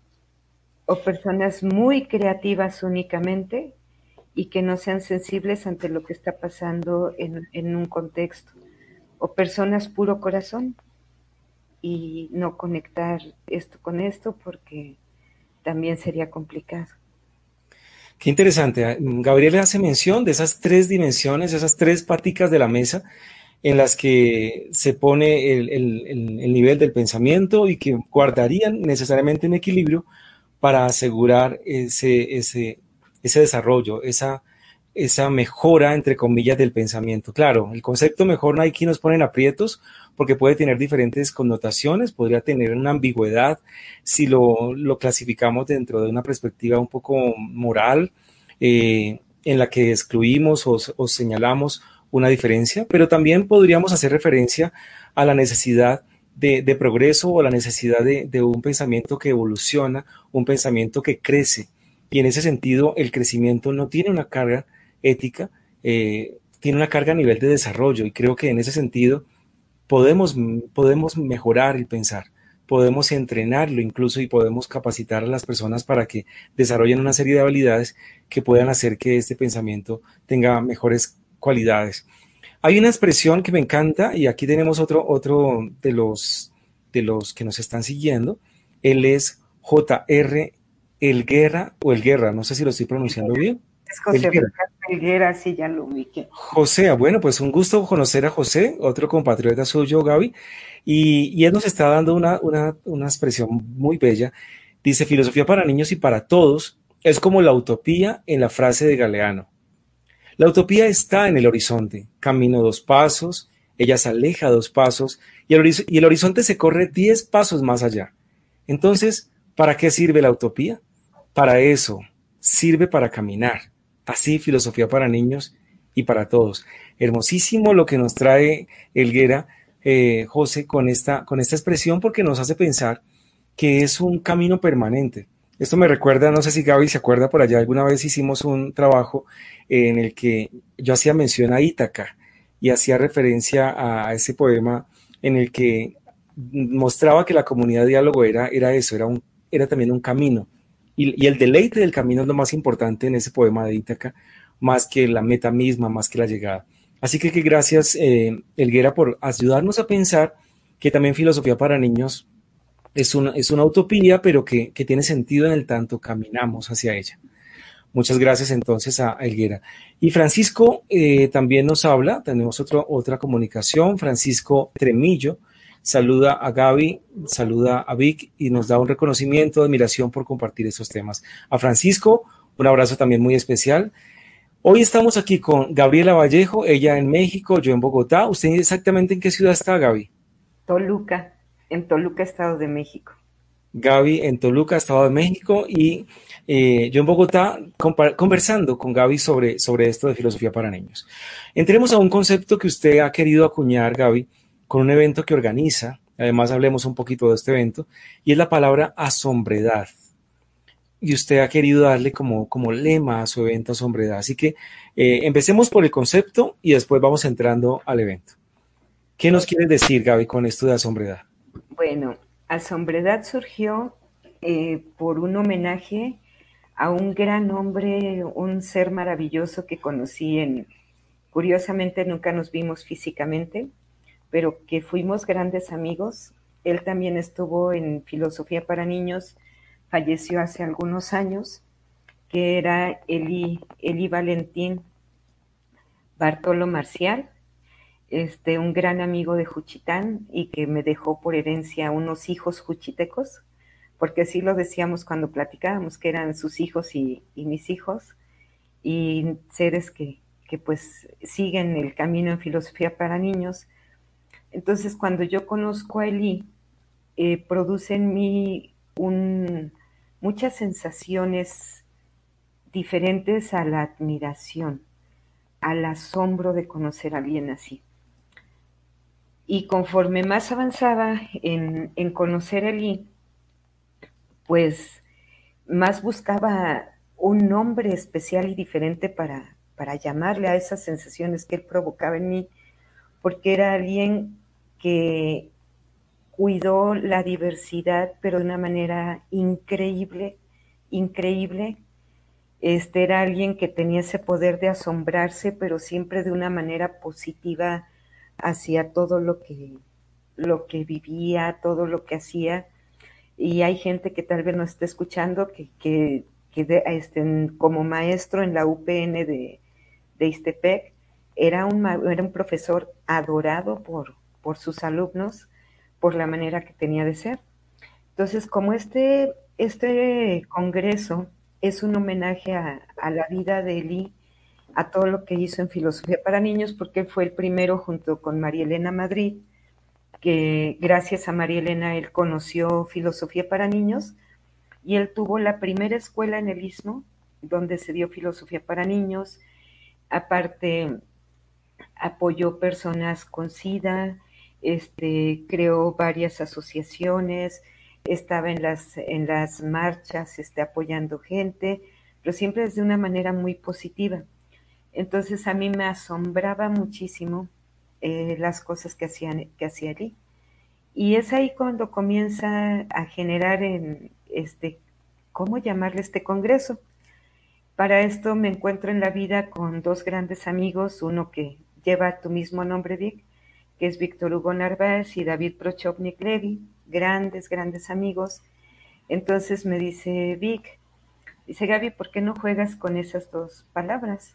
O personas muy creativas únicamente y que no sean sensibles ante lo que está pasando en un contexto. O personas puro corazón y no conectar esto con esto porque también sería complicado. Qué interesante. Gabriel hace mención de esas tres dimensiones, esas tres paticas de la mesa en las que se pone el nivel del pensamiento y que guardarían necesariamente un equilibrio para asegurar ese desarrollo, esa mejora, entre comillas, del pensamiento. Claro, el concepto mejor aquí nos ponen aprietos porque puede tener diferentes connotaciones, podría tener una ambigüedad si lo clasificamos dentro de una perspectiva un poco moral, en la que excluimos o señalamos una diferencia, pero también podríamos hacer referencia a la necesidad de progreso o la necesidad de un pensamiento que evoluciona, un pensamiento que crece. Y en ese sentido, el crecimiento no tiene una carga ética, tiene una carga a nivel de desarrollo. Y creo que en ese sentido podemos mejorar el pensar, podemos entrenarlo incluso y podemos capacitar a las personas para que desarrollen una serie de habilidades que puedan hacer que este pensamiento tenga mejores cualidades. Hay una expresión que me encanta y aquí tenemos otro de los que nos están siguiendo. Él es J.R. Elguera o Elguerra, no sé si lo estoy pronunciando bien. Es José Elguera. Ricardo Helguera, sí, ya lo ubiqué. José, bueno, pues un gusto conocer a José, otro compatriota suyo, Gaby, y él nos está dando una expresión muy bella Dice, filosofía para niños y para todos es como la utopía en la frase de Galeano. La utopía está en el horizonte, camino 2 pasos, ella se aleja 2 pasos y el horizonte se corre 10 pasos más allá. Entonces, ¿para qué sirve la utopía? Para eso, sirve para caminar. Así, filosofía para niños y para todos. Hermosísimo lo que nos trae Helguera, José, con esta expresión, porque nos hace pensar que es un camino permanente. Esto me recuerda, no sé si Gaby se acuerda, por allá alguna vez hicimos un trabajo en el que yo hacía mención a Ítaca y hacía referencia a ese poema en el que mostraba que la comunidad de diálogo era eso, era también un camino. Y el deleite del camino es lo más importante en ese poema de Ítaca, más que la meta misma, más que la llegada. Así que gracias, Helguera, por ayudarnos a pensar que también filosofía para niños es una utopía, pero que tiene sentido en el tanto caminamos hacia ella. Muchas gracias entonces a Helguera. Y Francisco también nos habla, tenemos otra comunicación. Francisco Tremillo saluda a Gaby, saluda a Vic y nos da un reconocimiento, admiración por compartir esos temas. A Francisco, un abrazo también muy especial. Hoy estamos aquí con Gabriela Vallejo, ella en México, yo en Bogotá. ¿Usted exactamente en qué ciudad está, Gaby? Toluca, en Toluca, Estado de México. Gaby en Toluca, Estado de México, y yo en Bogotá conversando con Gaby sobre esto de filosofía para niños. Entremos a un concepto que usted ha querido acuñar, Gaby, con un evento que organiza. Además, hablemos un poquito de este evento, y es la palabra asombredad. Y usted ha querido darle como lema a su evento asombredad. Así que empecemos por el concepto y después vamos entrando al evento. ¿Qué nos quieres decir, Gaby, con esto de asombredad? Bueno, Asombredad surgió por un homenaje a un gran hombre, un ser maravilloso que conocí curiosamente nunca nos vimos físicamente, pero que fuimos grandes amigos. Él también estuvo en Filosofía para Niños, falleció hace algunos años, que era Eli Valentín Bartolo Marcial, un gran amigo de Juchitán y que me dejó por herencia unos hijos juchitecos, porque así lo decíamos cuando platicábamos, que eran sus hijos y mis hijos, y seres que pues siguen el camino en filosofía para niños. Entonces, cuando yo conozco a Eli, produce en mí muchas sensaciones diferentes a la admiración, al asombro de conocer a alguien así. Y conforme más avanzaba en conocer a Eli, pues más buscaba un nombre especial y diferente para llamarle a esas sensaciones que él provocaba en mí, porque era alguien que cuidó la diversidad, pero de una manera increíble, increíble. Era alguien que tenía ese poder de asombrarse, pero siempre de una manera positiva hacia todo lo que vivía, todo lo que hacía. Y hay gente que tal vez nos esté escuchando que como maestro en la UPN de Ixtepec, era un profesor adorado por sus alumnos, por la manera que tenía de ser. Entonces, como este congreso es un homenaje a la vida de Eli, a todo lo que hizo en Filosofía para Niños, porque él fue el primero junto con María Elena Madrid, que gracias a María Elena él conoció Filosofía para Niños, y él tuvo la primera escuela en el Istmo, donde se dio Filosofía para Niños. Aparte, apoyó personas con SIDA, creó varias asociaciones, estaba en las marchas, apoyando gente, pero siempre desde una manera muy positiva. Entonces a mí me asombraba muchísimo las cosas que hacía Eli. Y es ahí cuando comienza a generar ¿cómo llamarle este congreso? Para esto me encuentro en la vida con dos grandes amigos, uno que lleva tu mismo nombre, Vic, que es Víctor Hugo Narváez, y David Prochopnik Levy, grandes amigos. Entonces me dice Vic, dice Gaby, ¿por qué no juegas con esas dos palabras?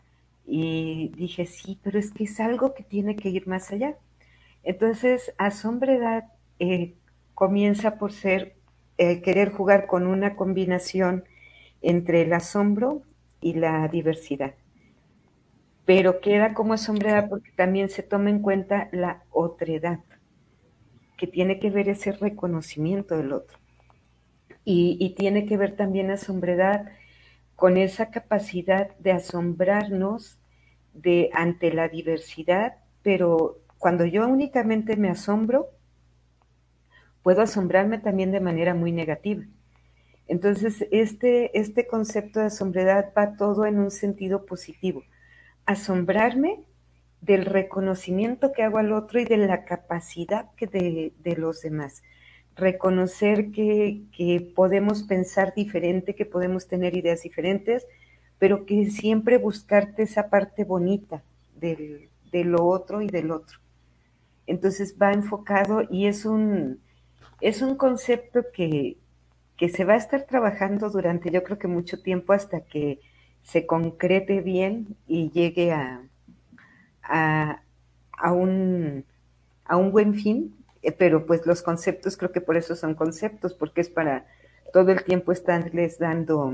Y dije, sí, pero es que es algo que tiene que ir más allá. Entonces, Asombredad comienza por ser querer jugar con una combinación entre el asombro y la diversidad. Pero queda como asombrada porque también se toma en cuenta la otredad, que tiene que ver ese reconocimiento del otro. Y tiene que ver también asombredad con esa capacidad de asombrarnos ante la diversidad, pero cuando yo únicamente me asombro, puedo asombrarme también de manera muy negativa. Entonces, este concepto de asombredad va todo en un sentido positivo. Asombrarme del reconocimiento que hago al otro y de la capacidad de los demás. Reconocer que podemos pensar diferente, que podemos tener ideas diferentes, pero que siempre buscarte esa parte bonita de lo otro y del otro. Entonces va enfocado y es un concepto que se va a estar trabajando durante yo creo que mucho tiempo hasta que se concrete bien y llegue a, a un buen fin, pero pues los conceptos creo que por eso son conceptos, porque es para todo el tiempo estarles dando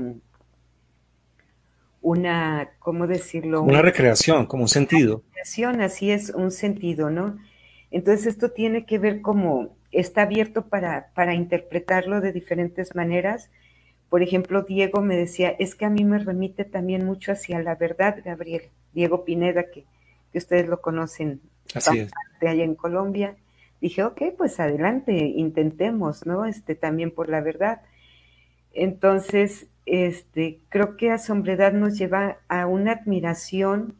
una, ¿cómo decirlo? Como una recreación, como un sentido. Recreación, así es, un sentido, ¿no? Entonces esto tiene que ver como está abierto para interpretarlo de diferentes maneras. Por ejemplo, Diego me decía, es que a mí me remite también mucho hacia la verdad, Gabriel. Diego Pineda, que ustedes lo conocen Así es. de allá en Colombia. Dije, ok, pues adelante, intentemos, ¿no? También por la verdad. Entonces, creo que asombredad nos lleva a una admiración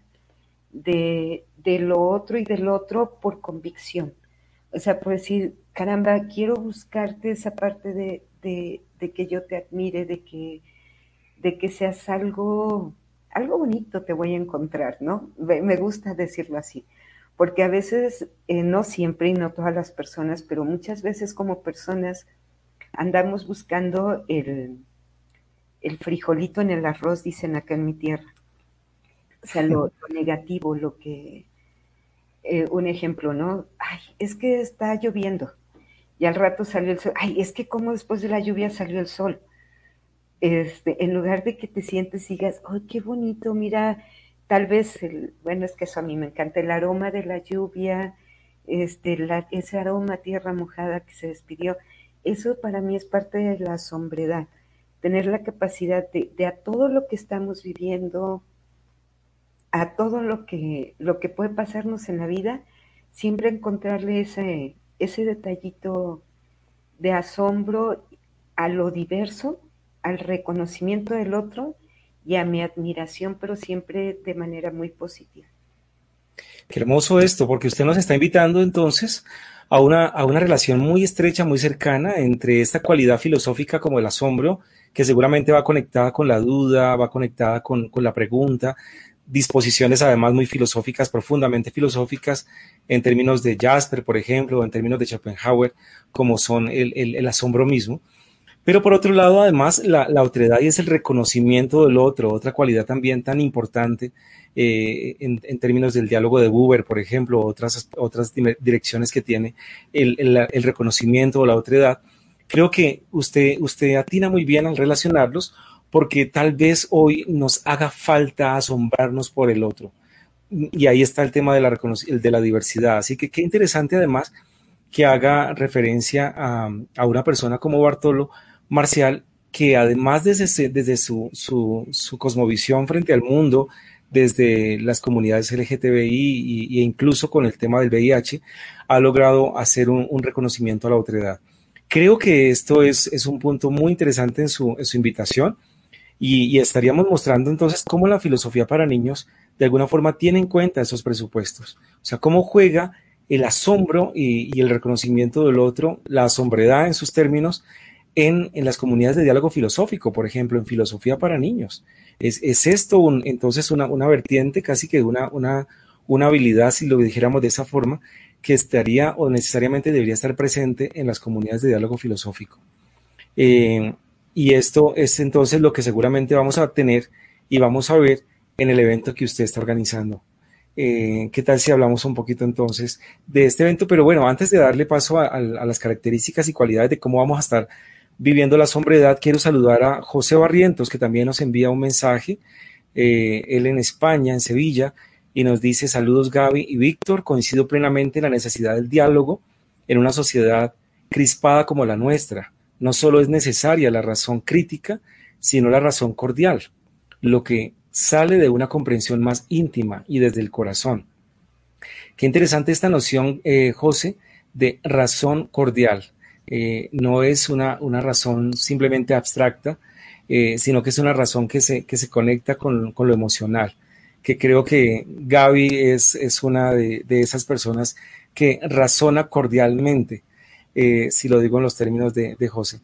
de lo otro y del otro por convicción. O sea, por decir, caramba, quiero buscarte esa parte de que yo te admire, de que seas algo bonito te voy a encontrar, ¿no? Me gusta decirlo así, porque a veces, no siempre y no todas las personas, pero muchas veces como personas andamos buscando el frijolito en el arroz, dicen acá en mi tierra. O sea, lo negativo, lo que, un ejemplo, ¿no? Ay, es que está lloviendo y al rato salió el sol. Ay, es que como después de la lluvia salió el sol. En lugar de que te sientes y digas, ¡ay, qué bonito! Mira, tal vez, bueno, es que eso a mí me encanta, el aroma de la lluvia, ese aroma a tierra mojada que se despidió, eso para mí es parte de la sombredad, tener la capacidad de a todo lo que estamos viviendo, a todo lo que puede pasarnos en la vida, siempre encontrarle ese detallito de asombro a lo diverso, al reconocimiento del otro y a mi admiración, pero siempre de manera muy positiva. Qué hermoso esto, porque usted nos está invitando entonces a una relación muy estrecha, muy cercana entre esta cualidad filosófica como el asombro, que seguramente va conectada con la duda, va conectada con la pregunta, disposiciones además muy filosóficas, profundamente filosóficas, en términos de Jasper, por ejemplo, o en términos de Schopenhauer, como son el asombro mismo. Pero por otro lado, además, la otredad y es el reconocimiento del otro, otra cualidad también tan importante en términos del diálogo de Buber, por ejemplo, otras direcciones que tiene el reconocimiento o la otredad. Creo que usted atina muy bien al relacionarlos porque tal vez hoy nos haga falta asombrarnos por el otro. Y ahí está el tema de el de la diversidad. Así que qué interesante además que haga referencia a una persona como Bartolo Marcial, que además desde su cosmovisión frente al mundo, desde las comunidades LGTBI e incluso con el tema del VIH, ha logrado hacer un reconocimiento a la otredad. Creo que esto es un punto muy interesante en su invitación y estaríamos mostrando entonces cómo la filosofía para niños de alguna forma tiene en cuenta esos presupuestos. O sea, cómo juega el asombro y el reconocimiento del otro, la asombredad en sus términos, en las comunidades de diálogo filosófico, por ejemplo, en filosofía para niños. Es esto entonces una vertiente, casi que una habilidad, si lo dijéramos de esa forma, que estaría o necesariamente debería estar presente en las comunidades de diálogo filosófico. Y esto es entonces lo que seguramente vamos a tener y vamos a ver en el evento que usted está organizando. ¿Qué tal si hablamos un poquito entonces de este evento? Pero bueno, antes de darle paso a las características y cualidades de cómo vamos a estar Viviendo la Sombredad, quiero saludar a José Barrientos, que también nos envía un mensaje, él en España, en Sevilla, y nos dice: saludos Gaby y Víctor, coincido plenamente en la necesidad del diálogo en una sociedad crispada como la nuestra. No solo es necesaria la razón crítica, sino la razón cordial, lo que sale de una comprensión más íntima y desde el corazón. Qué interesante esta noción, José, de razón cordial. No es una razón simplemente abstracta, sino que es una razón que se conecta con lo emocional, que creo que Gaby es una de esas personas que razona cordialmente, si lo digo en los términos de José.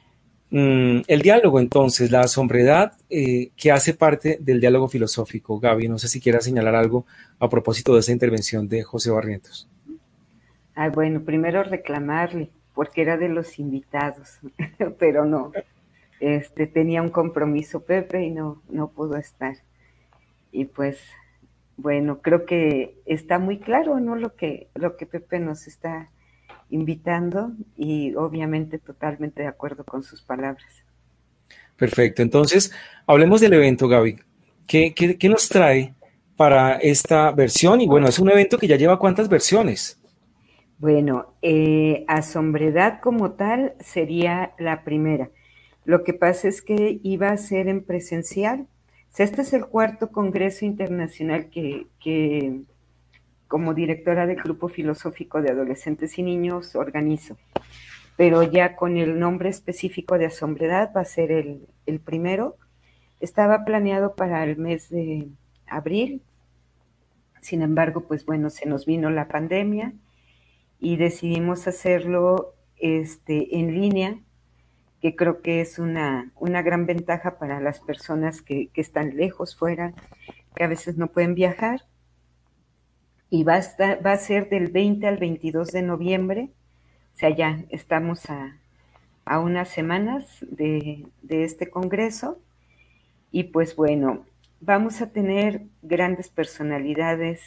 El diálogo, entonces, la asombredad, que hace parte del diálogo filosófico. Gaby, no sé si quieras señalar algo a propósito de esa intervención de José Barrientos. Ah, bueno, primero reclamarle, porque era de los invitados, pero no, tenía un compromiso Pepe y no pudo estar. Y pues, bueno, creo que está muy claro, ¿no? Lo que Pepe nos está invitando y obviamente totalmente de acuerdo con sus palabras. Perfecto, entonces hablemos del evento, Gaby. ¿Qué nos trae para esta versión? Y bueno, es un evento que ya lleva ¿cuántas versiones? Bueno, Asombredad como tal sería la primera. Lo que pasa es que iba a ser en presencial. O sea, este es el cuarto Congreso Internacional que como directora del Grupo Filosófico de Adolescentes y Niños organizo. Pero ya con el nombre específico de Asombredad va a ser el primero. Estaba planeado para el mes de abril. Sin embargo, pues bueno, se nos vino la pandemia y decidimos hacerlo en línea, que creo que es una gran ventaja para las personas que están lejos, fuera, que a veces no pueden viajar. Y va a ser del 20 al 22 de noviembre, o sea, ya estamos a unas semanas de este congreso. Y pues bueno, vamos a tener grandes personalidades.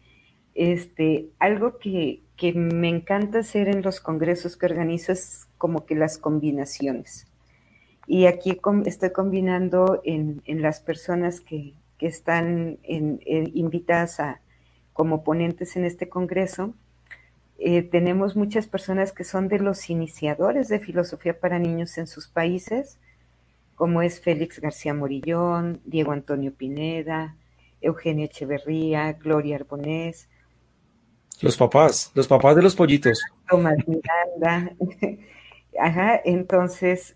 Algo que me encanta hacer en los congresos que organizo es como que las combinaciones. Y aquí estoy combinando en las personas que están invitadas como ponentes en este congreso. Tenemos muchas personas que son de los iniciadores de filosofía para niños en sus países, como es Félix García Morillón, Diego Antonio Pineda, Eugenio Echeverría, Gloria Arbonés, Los papás de los pollitos. Tomás Miranda. Ajá, entonces,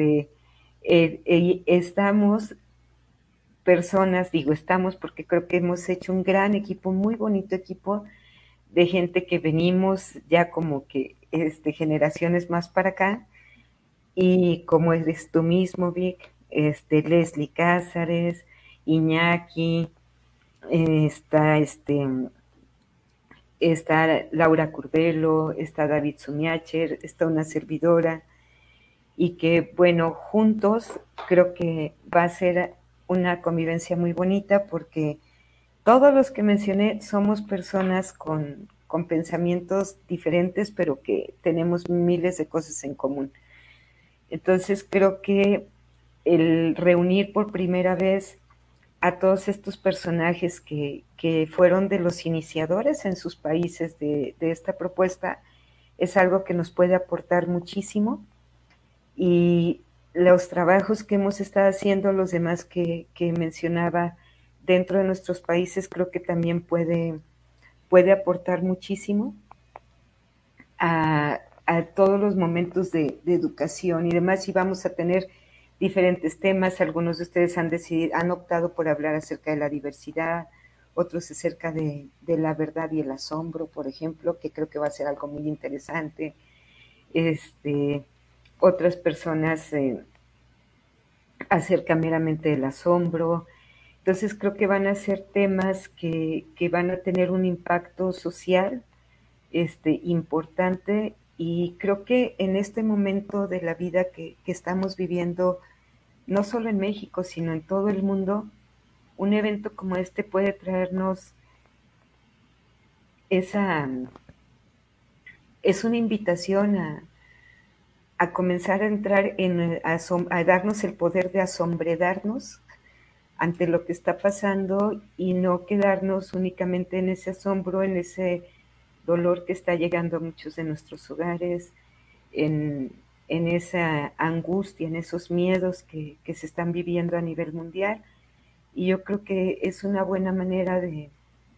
estamos personas, digo estamos porque creo que hemos hecho un gran equipo, muy bonito equipo de gente que venimos ya como que generaciones más para acá, y como eres tú mismo, Vic, Leslie Cázares, Iñaki, está está Laura Curbelo, está David Zumiacher, está una servidora, y que, bueno, juntos creo que va a ser una convivencia muy bonita porque todos los que mencioné somos personas con pensamientos diferentes, pero que tenemos miles de cosas en común. Entonces creo que el reunir por primera vez a todos estos personajes que fueron de los iniciadores en sus países de esta propuesta es algo que nos puede aportar muchísimo, y los trabajos que hemos estado haciendo los demás que mencionaba dentro de nuestros países creo que también puede aportar muchísimo a todos los momentos de educación y demás, y vamos a tener diferentes temas. Algunos de ustedes han optado por hablar acerca de la diversidad, otros acerca de la verdad y el asombro, por ejemplo, que creo que va a ser algo muy interesante. Otras personas acerca meramente del asombro. Entonces creo que van a ser temas que van a tener un impacto social importante, y creo que en este momento de la vida que estamos viviendo, no solo en México, sino en todo el mundo, un evento como este puede traernos esa, es una invitación a comenzar a entrar a darnos el poder de asombredarnos ante lo que está pasando y no quedarnos únicamente en ese asombro, en ese dolor que está llegando a muchos de nuestros hogares, en esa angustia, en esos miedos que se están viviendo a nivel mundial. Y yo creo que es una buena manera de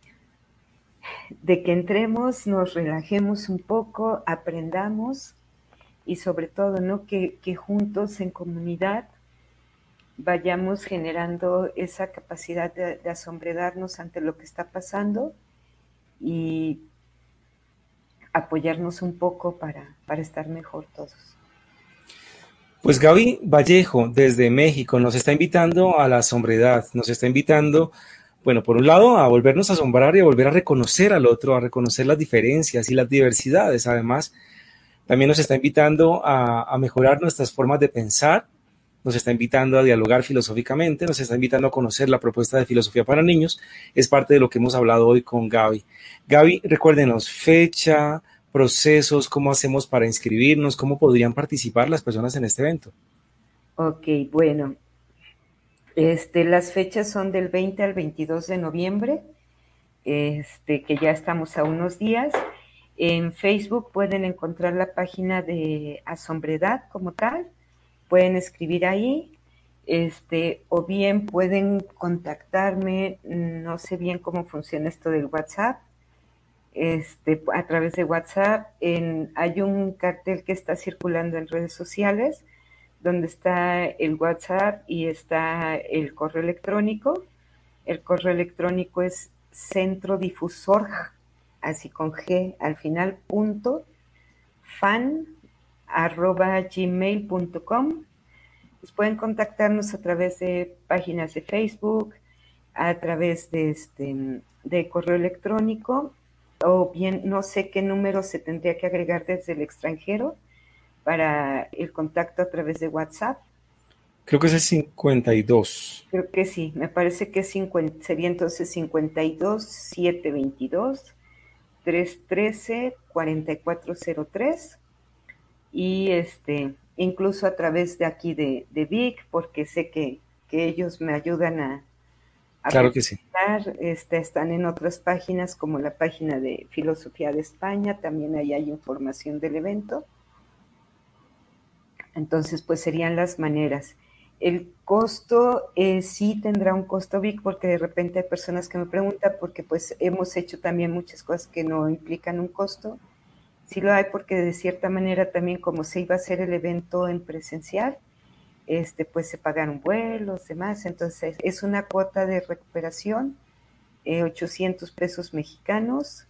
que entremos, nos relajemos un poco, aprendamos y sobre todo, ¿no? que juntos en comunidad vayamos generando esa capacidad de asombredarnos ante lo que está pasando y apoyarnos un poco para estar mejor todos. Pues Gaby Vallejo, desde México, nos está invitando a la sombredad, nos está invitando, bueno, por un lado, a volvernos a asombrar y a volver a reconocer al otro, a reconocer las diferencias y las diversidades. Además, también nos está invitando a mejorar nuestras formas de pensar, nos está invitando a dialogar filosóficamente, nos está invitando a conocer la propuesta de filosofía para niños. Es parte de lo que hemos hablado hoy con Gaby. Gaby, recuérdenos, fecha, procesos, cómo hacemos para inscribirnos, cómo podrían participar las personas en este evento. Ok, bueno, las fechas son del 20 al 22 de noviembre, que ya estamos a unos días. En Facebook pueden encontrar la página de Asombredad como tal, pueden escribir ahí, o bien pueden contactarme, no sé bien cómo funciona esto del WhatsApp, a través de WhatsApp. Hay un cartel que está circulando en redes sociales donde está el WhatsApp y está el correo electrónico. El correo electrónico es centrodifusor, así con G al final, fan@gmail.com. Pues pueden contactarnos a través de páginas de Facebook, a través de correo electrónico, o bien no sé qué número se tendría que agregar desde el extranjero para el contacto a través de WhatsApp. Creo que es el 52. Creo que sí, me parece que sería entonces 52 722 313 4403 y incluso a través de aquí de Vic, porque sé que ellos me ayudan a claro que sí. Están en otras páginas como la página de Filosofía de España, también ahí hay información del evento. Entonces, pues serían las maneras. El costo sí tendrá un costo, Vic, porque de repente hay personas que me preguntan, porque pues hemos hecho también muchas cosas que no implican un costo. Sí lo hay porque de cierta manera también como se iba a hacer el evento en presencial, pues se pagaron vuelos, demás, entonces es una cuota de recuperación, 800 pesos mexicanos,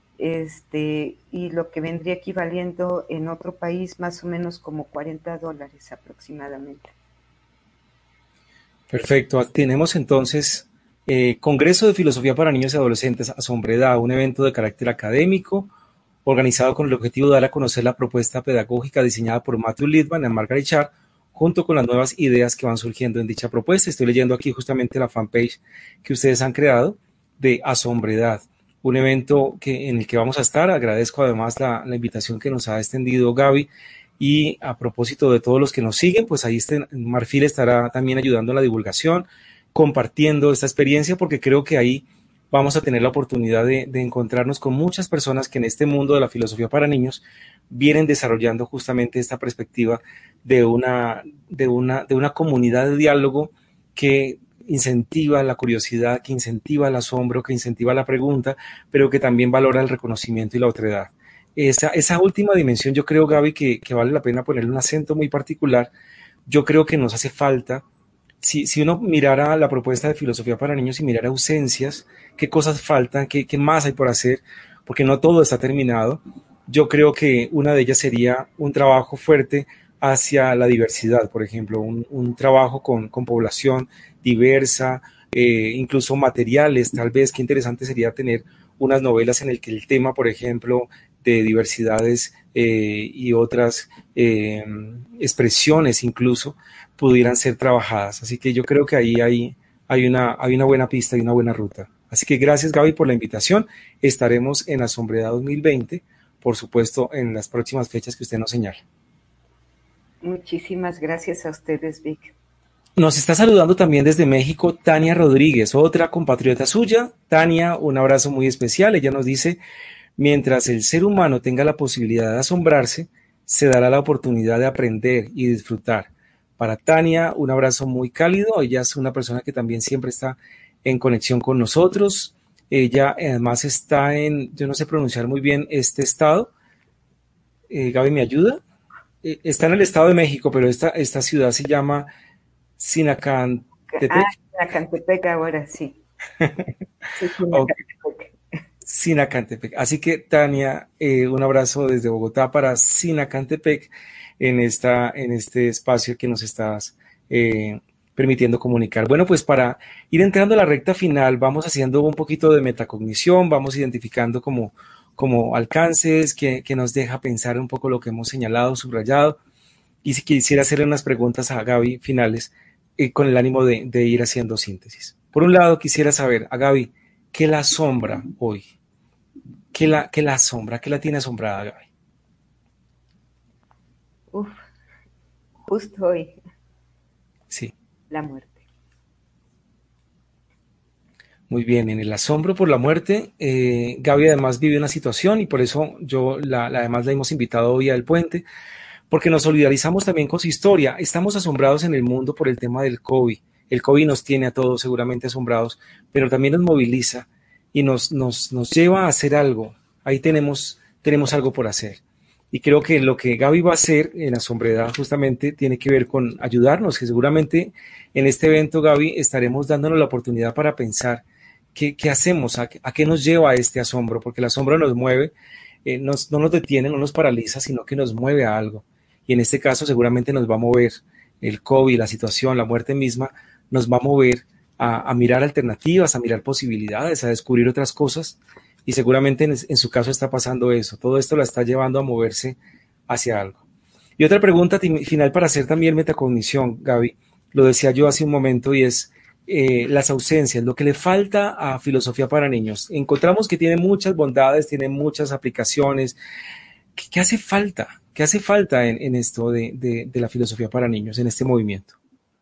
y lo que vendría equivaliendo en otro país más o menos como $40 aproximadamente. Perfecto, tenemos entonces Congreso de Filosofía para Niños y Adolescentes, Asombredad, un evento de carácter académico, organizado con el objetivo de dar a conocer la propuesta pedagógica diseñada por Matthew Litman y Margaret Char, junto con las nuevas ideas que van surgiendo en dicha propuesta. Estoy leyendo aquí justamente la fanpage que ustedes han creado de Asombredad, un evento en el que vamos a estar. Agradezco además la invitación que nos ha extendido Gaby, y a propósito de todos los que nos siguen, pues ahí Marfil estará también ayudando en la divulgación, compartiendo esta experiencia, porque creo que ahí vamos a tener la oportunidad de encontrarnos con muchas personas que en este mundo de la filosofía para niños vienen desarrollando justamente esta perspectiva de una comunidad de diálogo que incentiva la curiosidad, que incentiva el asombro, que incentiva la pregunta, pero que también valora el reconocimiento y la otredad. Esa última dimensión, yo creo, Gaby, que vale la pena ponerle un acento muy particular. Yo creo que nos hace falta. Si uno mirara la propuesta de filosofía para niños y mirara ausencias, qué cosas faltan, qué más hay por hacer, porque no todo está terminado, yo creo que una de ellas sería un trabajo fuerte hacia la diversidad, por ejemplo, un trabajo con población diversa, incluso materiales, tal vez. Qué interesante sería tener unas novelas en el que el tema, por ejemplo, de diversidades y otras expresiones incluso pudieran ser trabajadas. Así que yo creo que ahí hay una buena pista y una buena ruta. Así que gracias, Gaby, por la invitación. Estaremos en Asombredad 2020, por supuesto, en las próximas fechas que usted nos señala. Muchísimas gracias a ustedes, Vic. Nos está saludando también desde México Tania Rodríguez, otra compatriota suya. Tania, un abrazo muy especial. Ella nos dice, mientras el ser humano tenga la posibilidad de asombrarse, se dará la oportunidad de aprender y disfrutar. Para Tania, un abrazo muy cálido. Ella es una persona que también siempre está en conexión con nosotros. Ella además está en, yo no sé pronunciar muy bien este estado. Gaby, ¿me ayuda? Está en el Estado de México, pero esta ciudad se llama Sinacantepec. Sinacantepec ahora sí. Sí, Ok, Sinacantepec. Sinacantepec. Así que, Tania, un abrazo desde Bogotá para Sinacantepec en este espacio que nos estás permitiendo comunicar. Bueno, pues para ir entrando a la recta final, vamos haciendo un poquito de metacognición, vamos identificando como alcances que nos deja pensar un poco lo que hemos señalado, subrayado. Y si quisiera hacerle unas preguntas a Gaby finales, con el ánimo de ir haciendo síntesis. Por un lado, quisiera saber a Gaby, ¿qué la asombra hoy? ¿Qué la asombra? ¿Qué la tiene asombrada, Gaby? Uf, justo hoy, Sí, la muerte. muy bien. En el asombro por la muerte, Gaby además vive una situación y por eso además la hemos invitado hoy al puente, porque nos solidarizamos también con su historia. Estamos asombrados en el mundo por el tema del COVID. El COVID nos tiene a todos seguramente asombrados, pero también nos moviliza y nos lleva a hacer algo. Ahí tenemos algo por hacer. Y creo que lo que Gaby va a hacer en la sombredad justamente tiene que ver con ayudarnos, que seguramente en este evento, Gaby, estaremos dándonos la oportunidad para pensar qué hacemos, a qué nos lleva este asombro, porque el asombro nos mueve, no nos detiene, no nos paraliza, sino que nos mueve a algo. Y en este caso seguramente nos va a mover el COVID, la situación, la muerte misma, nos va a mover a mirar alternativas, a mirar posibilidades, a descubrir otras cosas. Y seguramente en su caso está pasando eso. Todo esto la está llevando a moverse hacia algo. Y otra pregunta final para hacer también metacognición, Gaby. Lo decía yo hace un momento y es las ausencias, lo que le falta a filosofía para niños. Encontramos que tiene muchas bondades, tiene muchas aplicaciones. ¿Qué hace falta? ¿Qué hace falta en esto de la filosofía para niños, en este movimiento?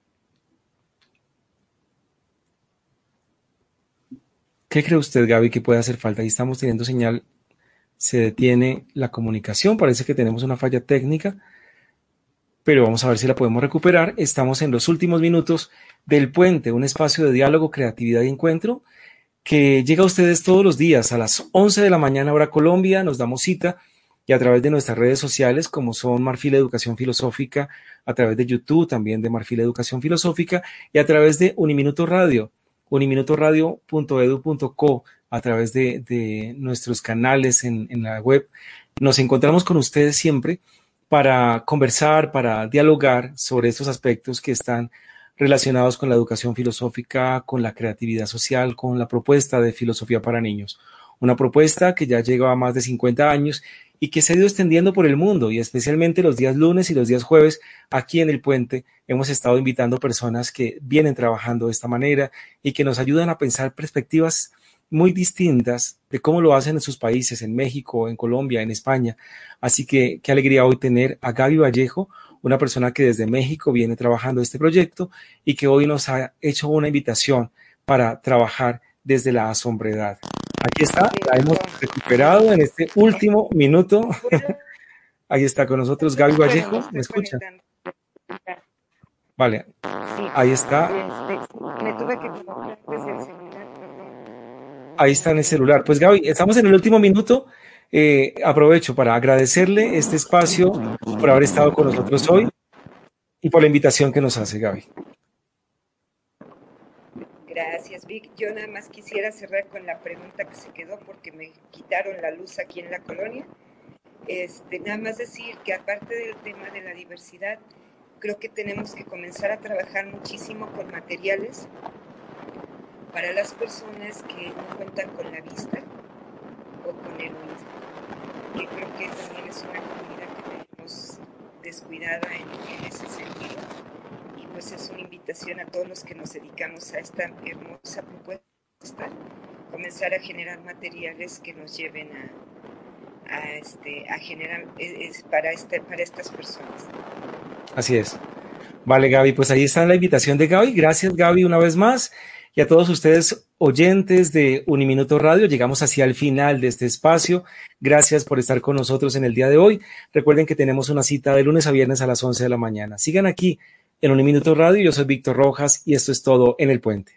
¿Qué cree usted, Gaby, que puede hacer falta? Ahí estamos teniendo señal, se detiene la comunicación, parece que tenemos una falla técnica, pero vamos a ver si la podemos recuperar. Estamos en los últimos minutos del Puente, un espacio de diálogo, creatividad y encuentro que llega a ustedes todos los días a las 11 de la mañana hora Colombia, nos damos cita y a través de nuestras redes sociales como son Marfil Educación Filosófica, a través de YouTube también de Marfil Educación Filosófica y a través de Uniminuto Radio, uniminutoradio.edu.co, a través de nuestros canales en la web. Nos encontramos con ustedes siempre para conversar, para dialogar sobre estos aspectos que están relacionados con la educación filosófica, con la creatividad social, con la propuesta de filosofía para niños. Una propuesta que ya lleva más de 50 años y que se ha ido extendiendo por el mundo y especialmente los días lunes y los días jueves aquí en el Puente hemos estado invitando personas que vienen trabajando de esta manera y que nos ayudan a pensar perspectivas muy distintas de cómo lo hacen en sus países, en México, en Colombia, en España. Así que qué alegría hoy tener a Gaby Vallejo, una persona que desde México viene trabajando este proyecto y que hoy nos ha hecho una invitación para trabajar desde la asombredad. Aquí está, la hemos recuperado en este último minuto. Ahí está con nosotros Gaby Vallejo, ¿me escucha? Vale, ahí está. Me tuve que conectar desde el celular. Ahí está en el celular. Pues Gaby, estamos en el último minuto. Aprovecho para agradecerle este espacio por haber estado con nosotros hoy y por la invitación que nos hace, Gaby. Gracias, Vic. Yo nada más quisiera cerrar con la pregunta que se quedó porque me quitaron la luz aquí en la colonia. Nada más decir que aparte del tema de la diversidad, creo que tenemos que comenzar a trabajar muchísimo con materiales para las personas que no cuentan con la vista o con el oído, que creo que también es una comunidad que tenemos descuidada en ese sentido. Y pues es una invitación a todos los que nos dedicamos a esta hermosa propuesta, comenzar a generar materiales que nos lleven a generar para estas personas. Así es. Vale, Gaby, pues ahí está la invitación de Gaby. Gracias, Gaby, una vez más. Y a todos ustedes, oyentes de Uniminuto Radio, llegamos hacia el final de este espacio. Gracias por estar con nosotros en el día de hoy. Recuerden que tenemos una cita de lunes a viernes a las 11 de la mañana. Sigan aquí en Uniminuto Radio. Yo soy Víctor Rojas y esto es todo en El Puente.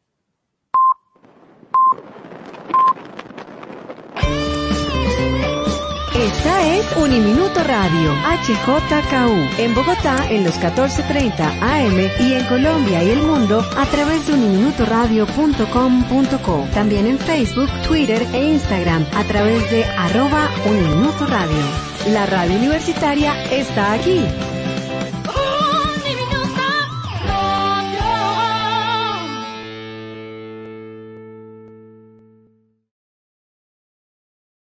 Esta es Uniminuto Radio, HJKU, en Bogotá en los 14:30 AM y en Colombia y el mundo a través de uniminutoradio.com.co. También en Facebook, Twitter e Instagram a través de @Uniminuto Radio. La radio universitaria está aquí.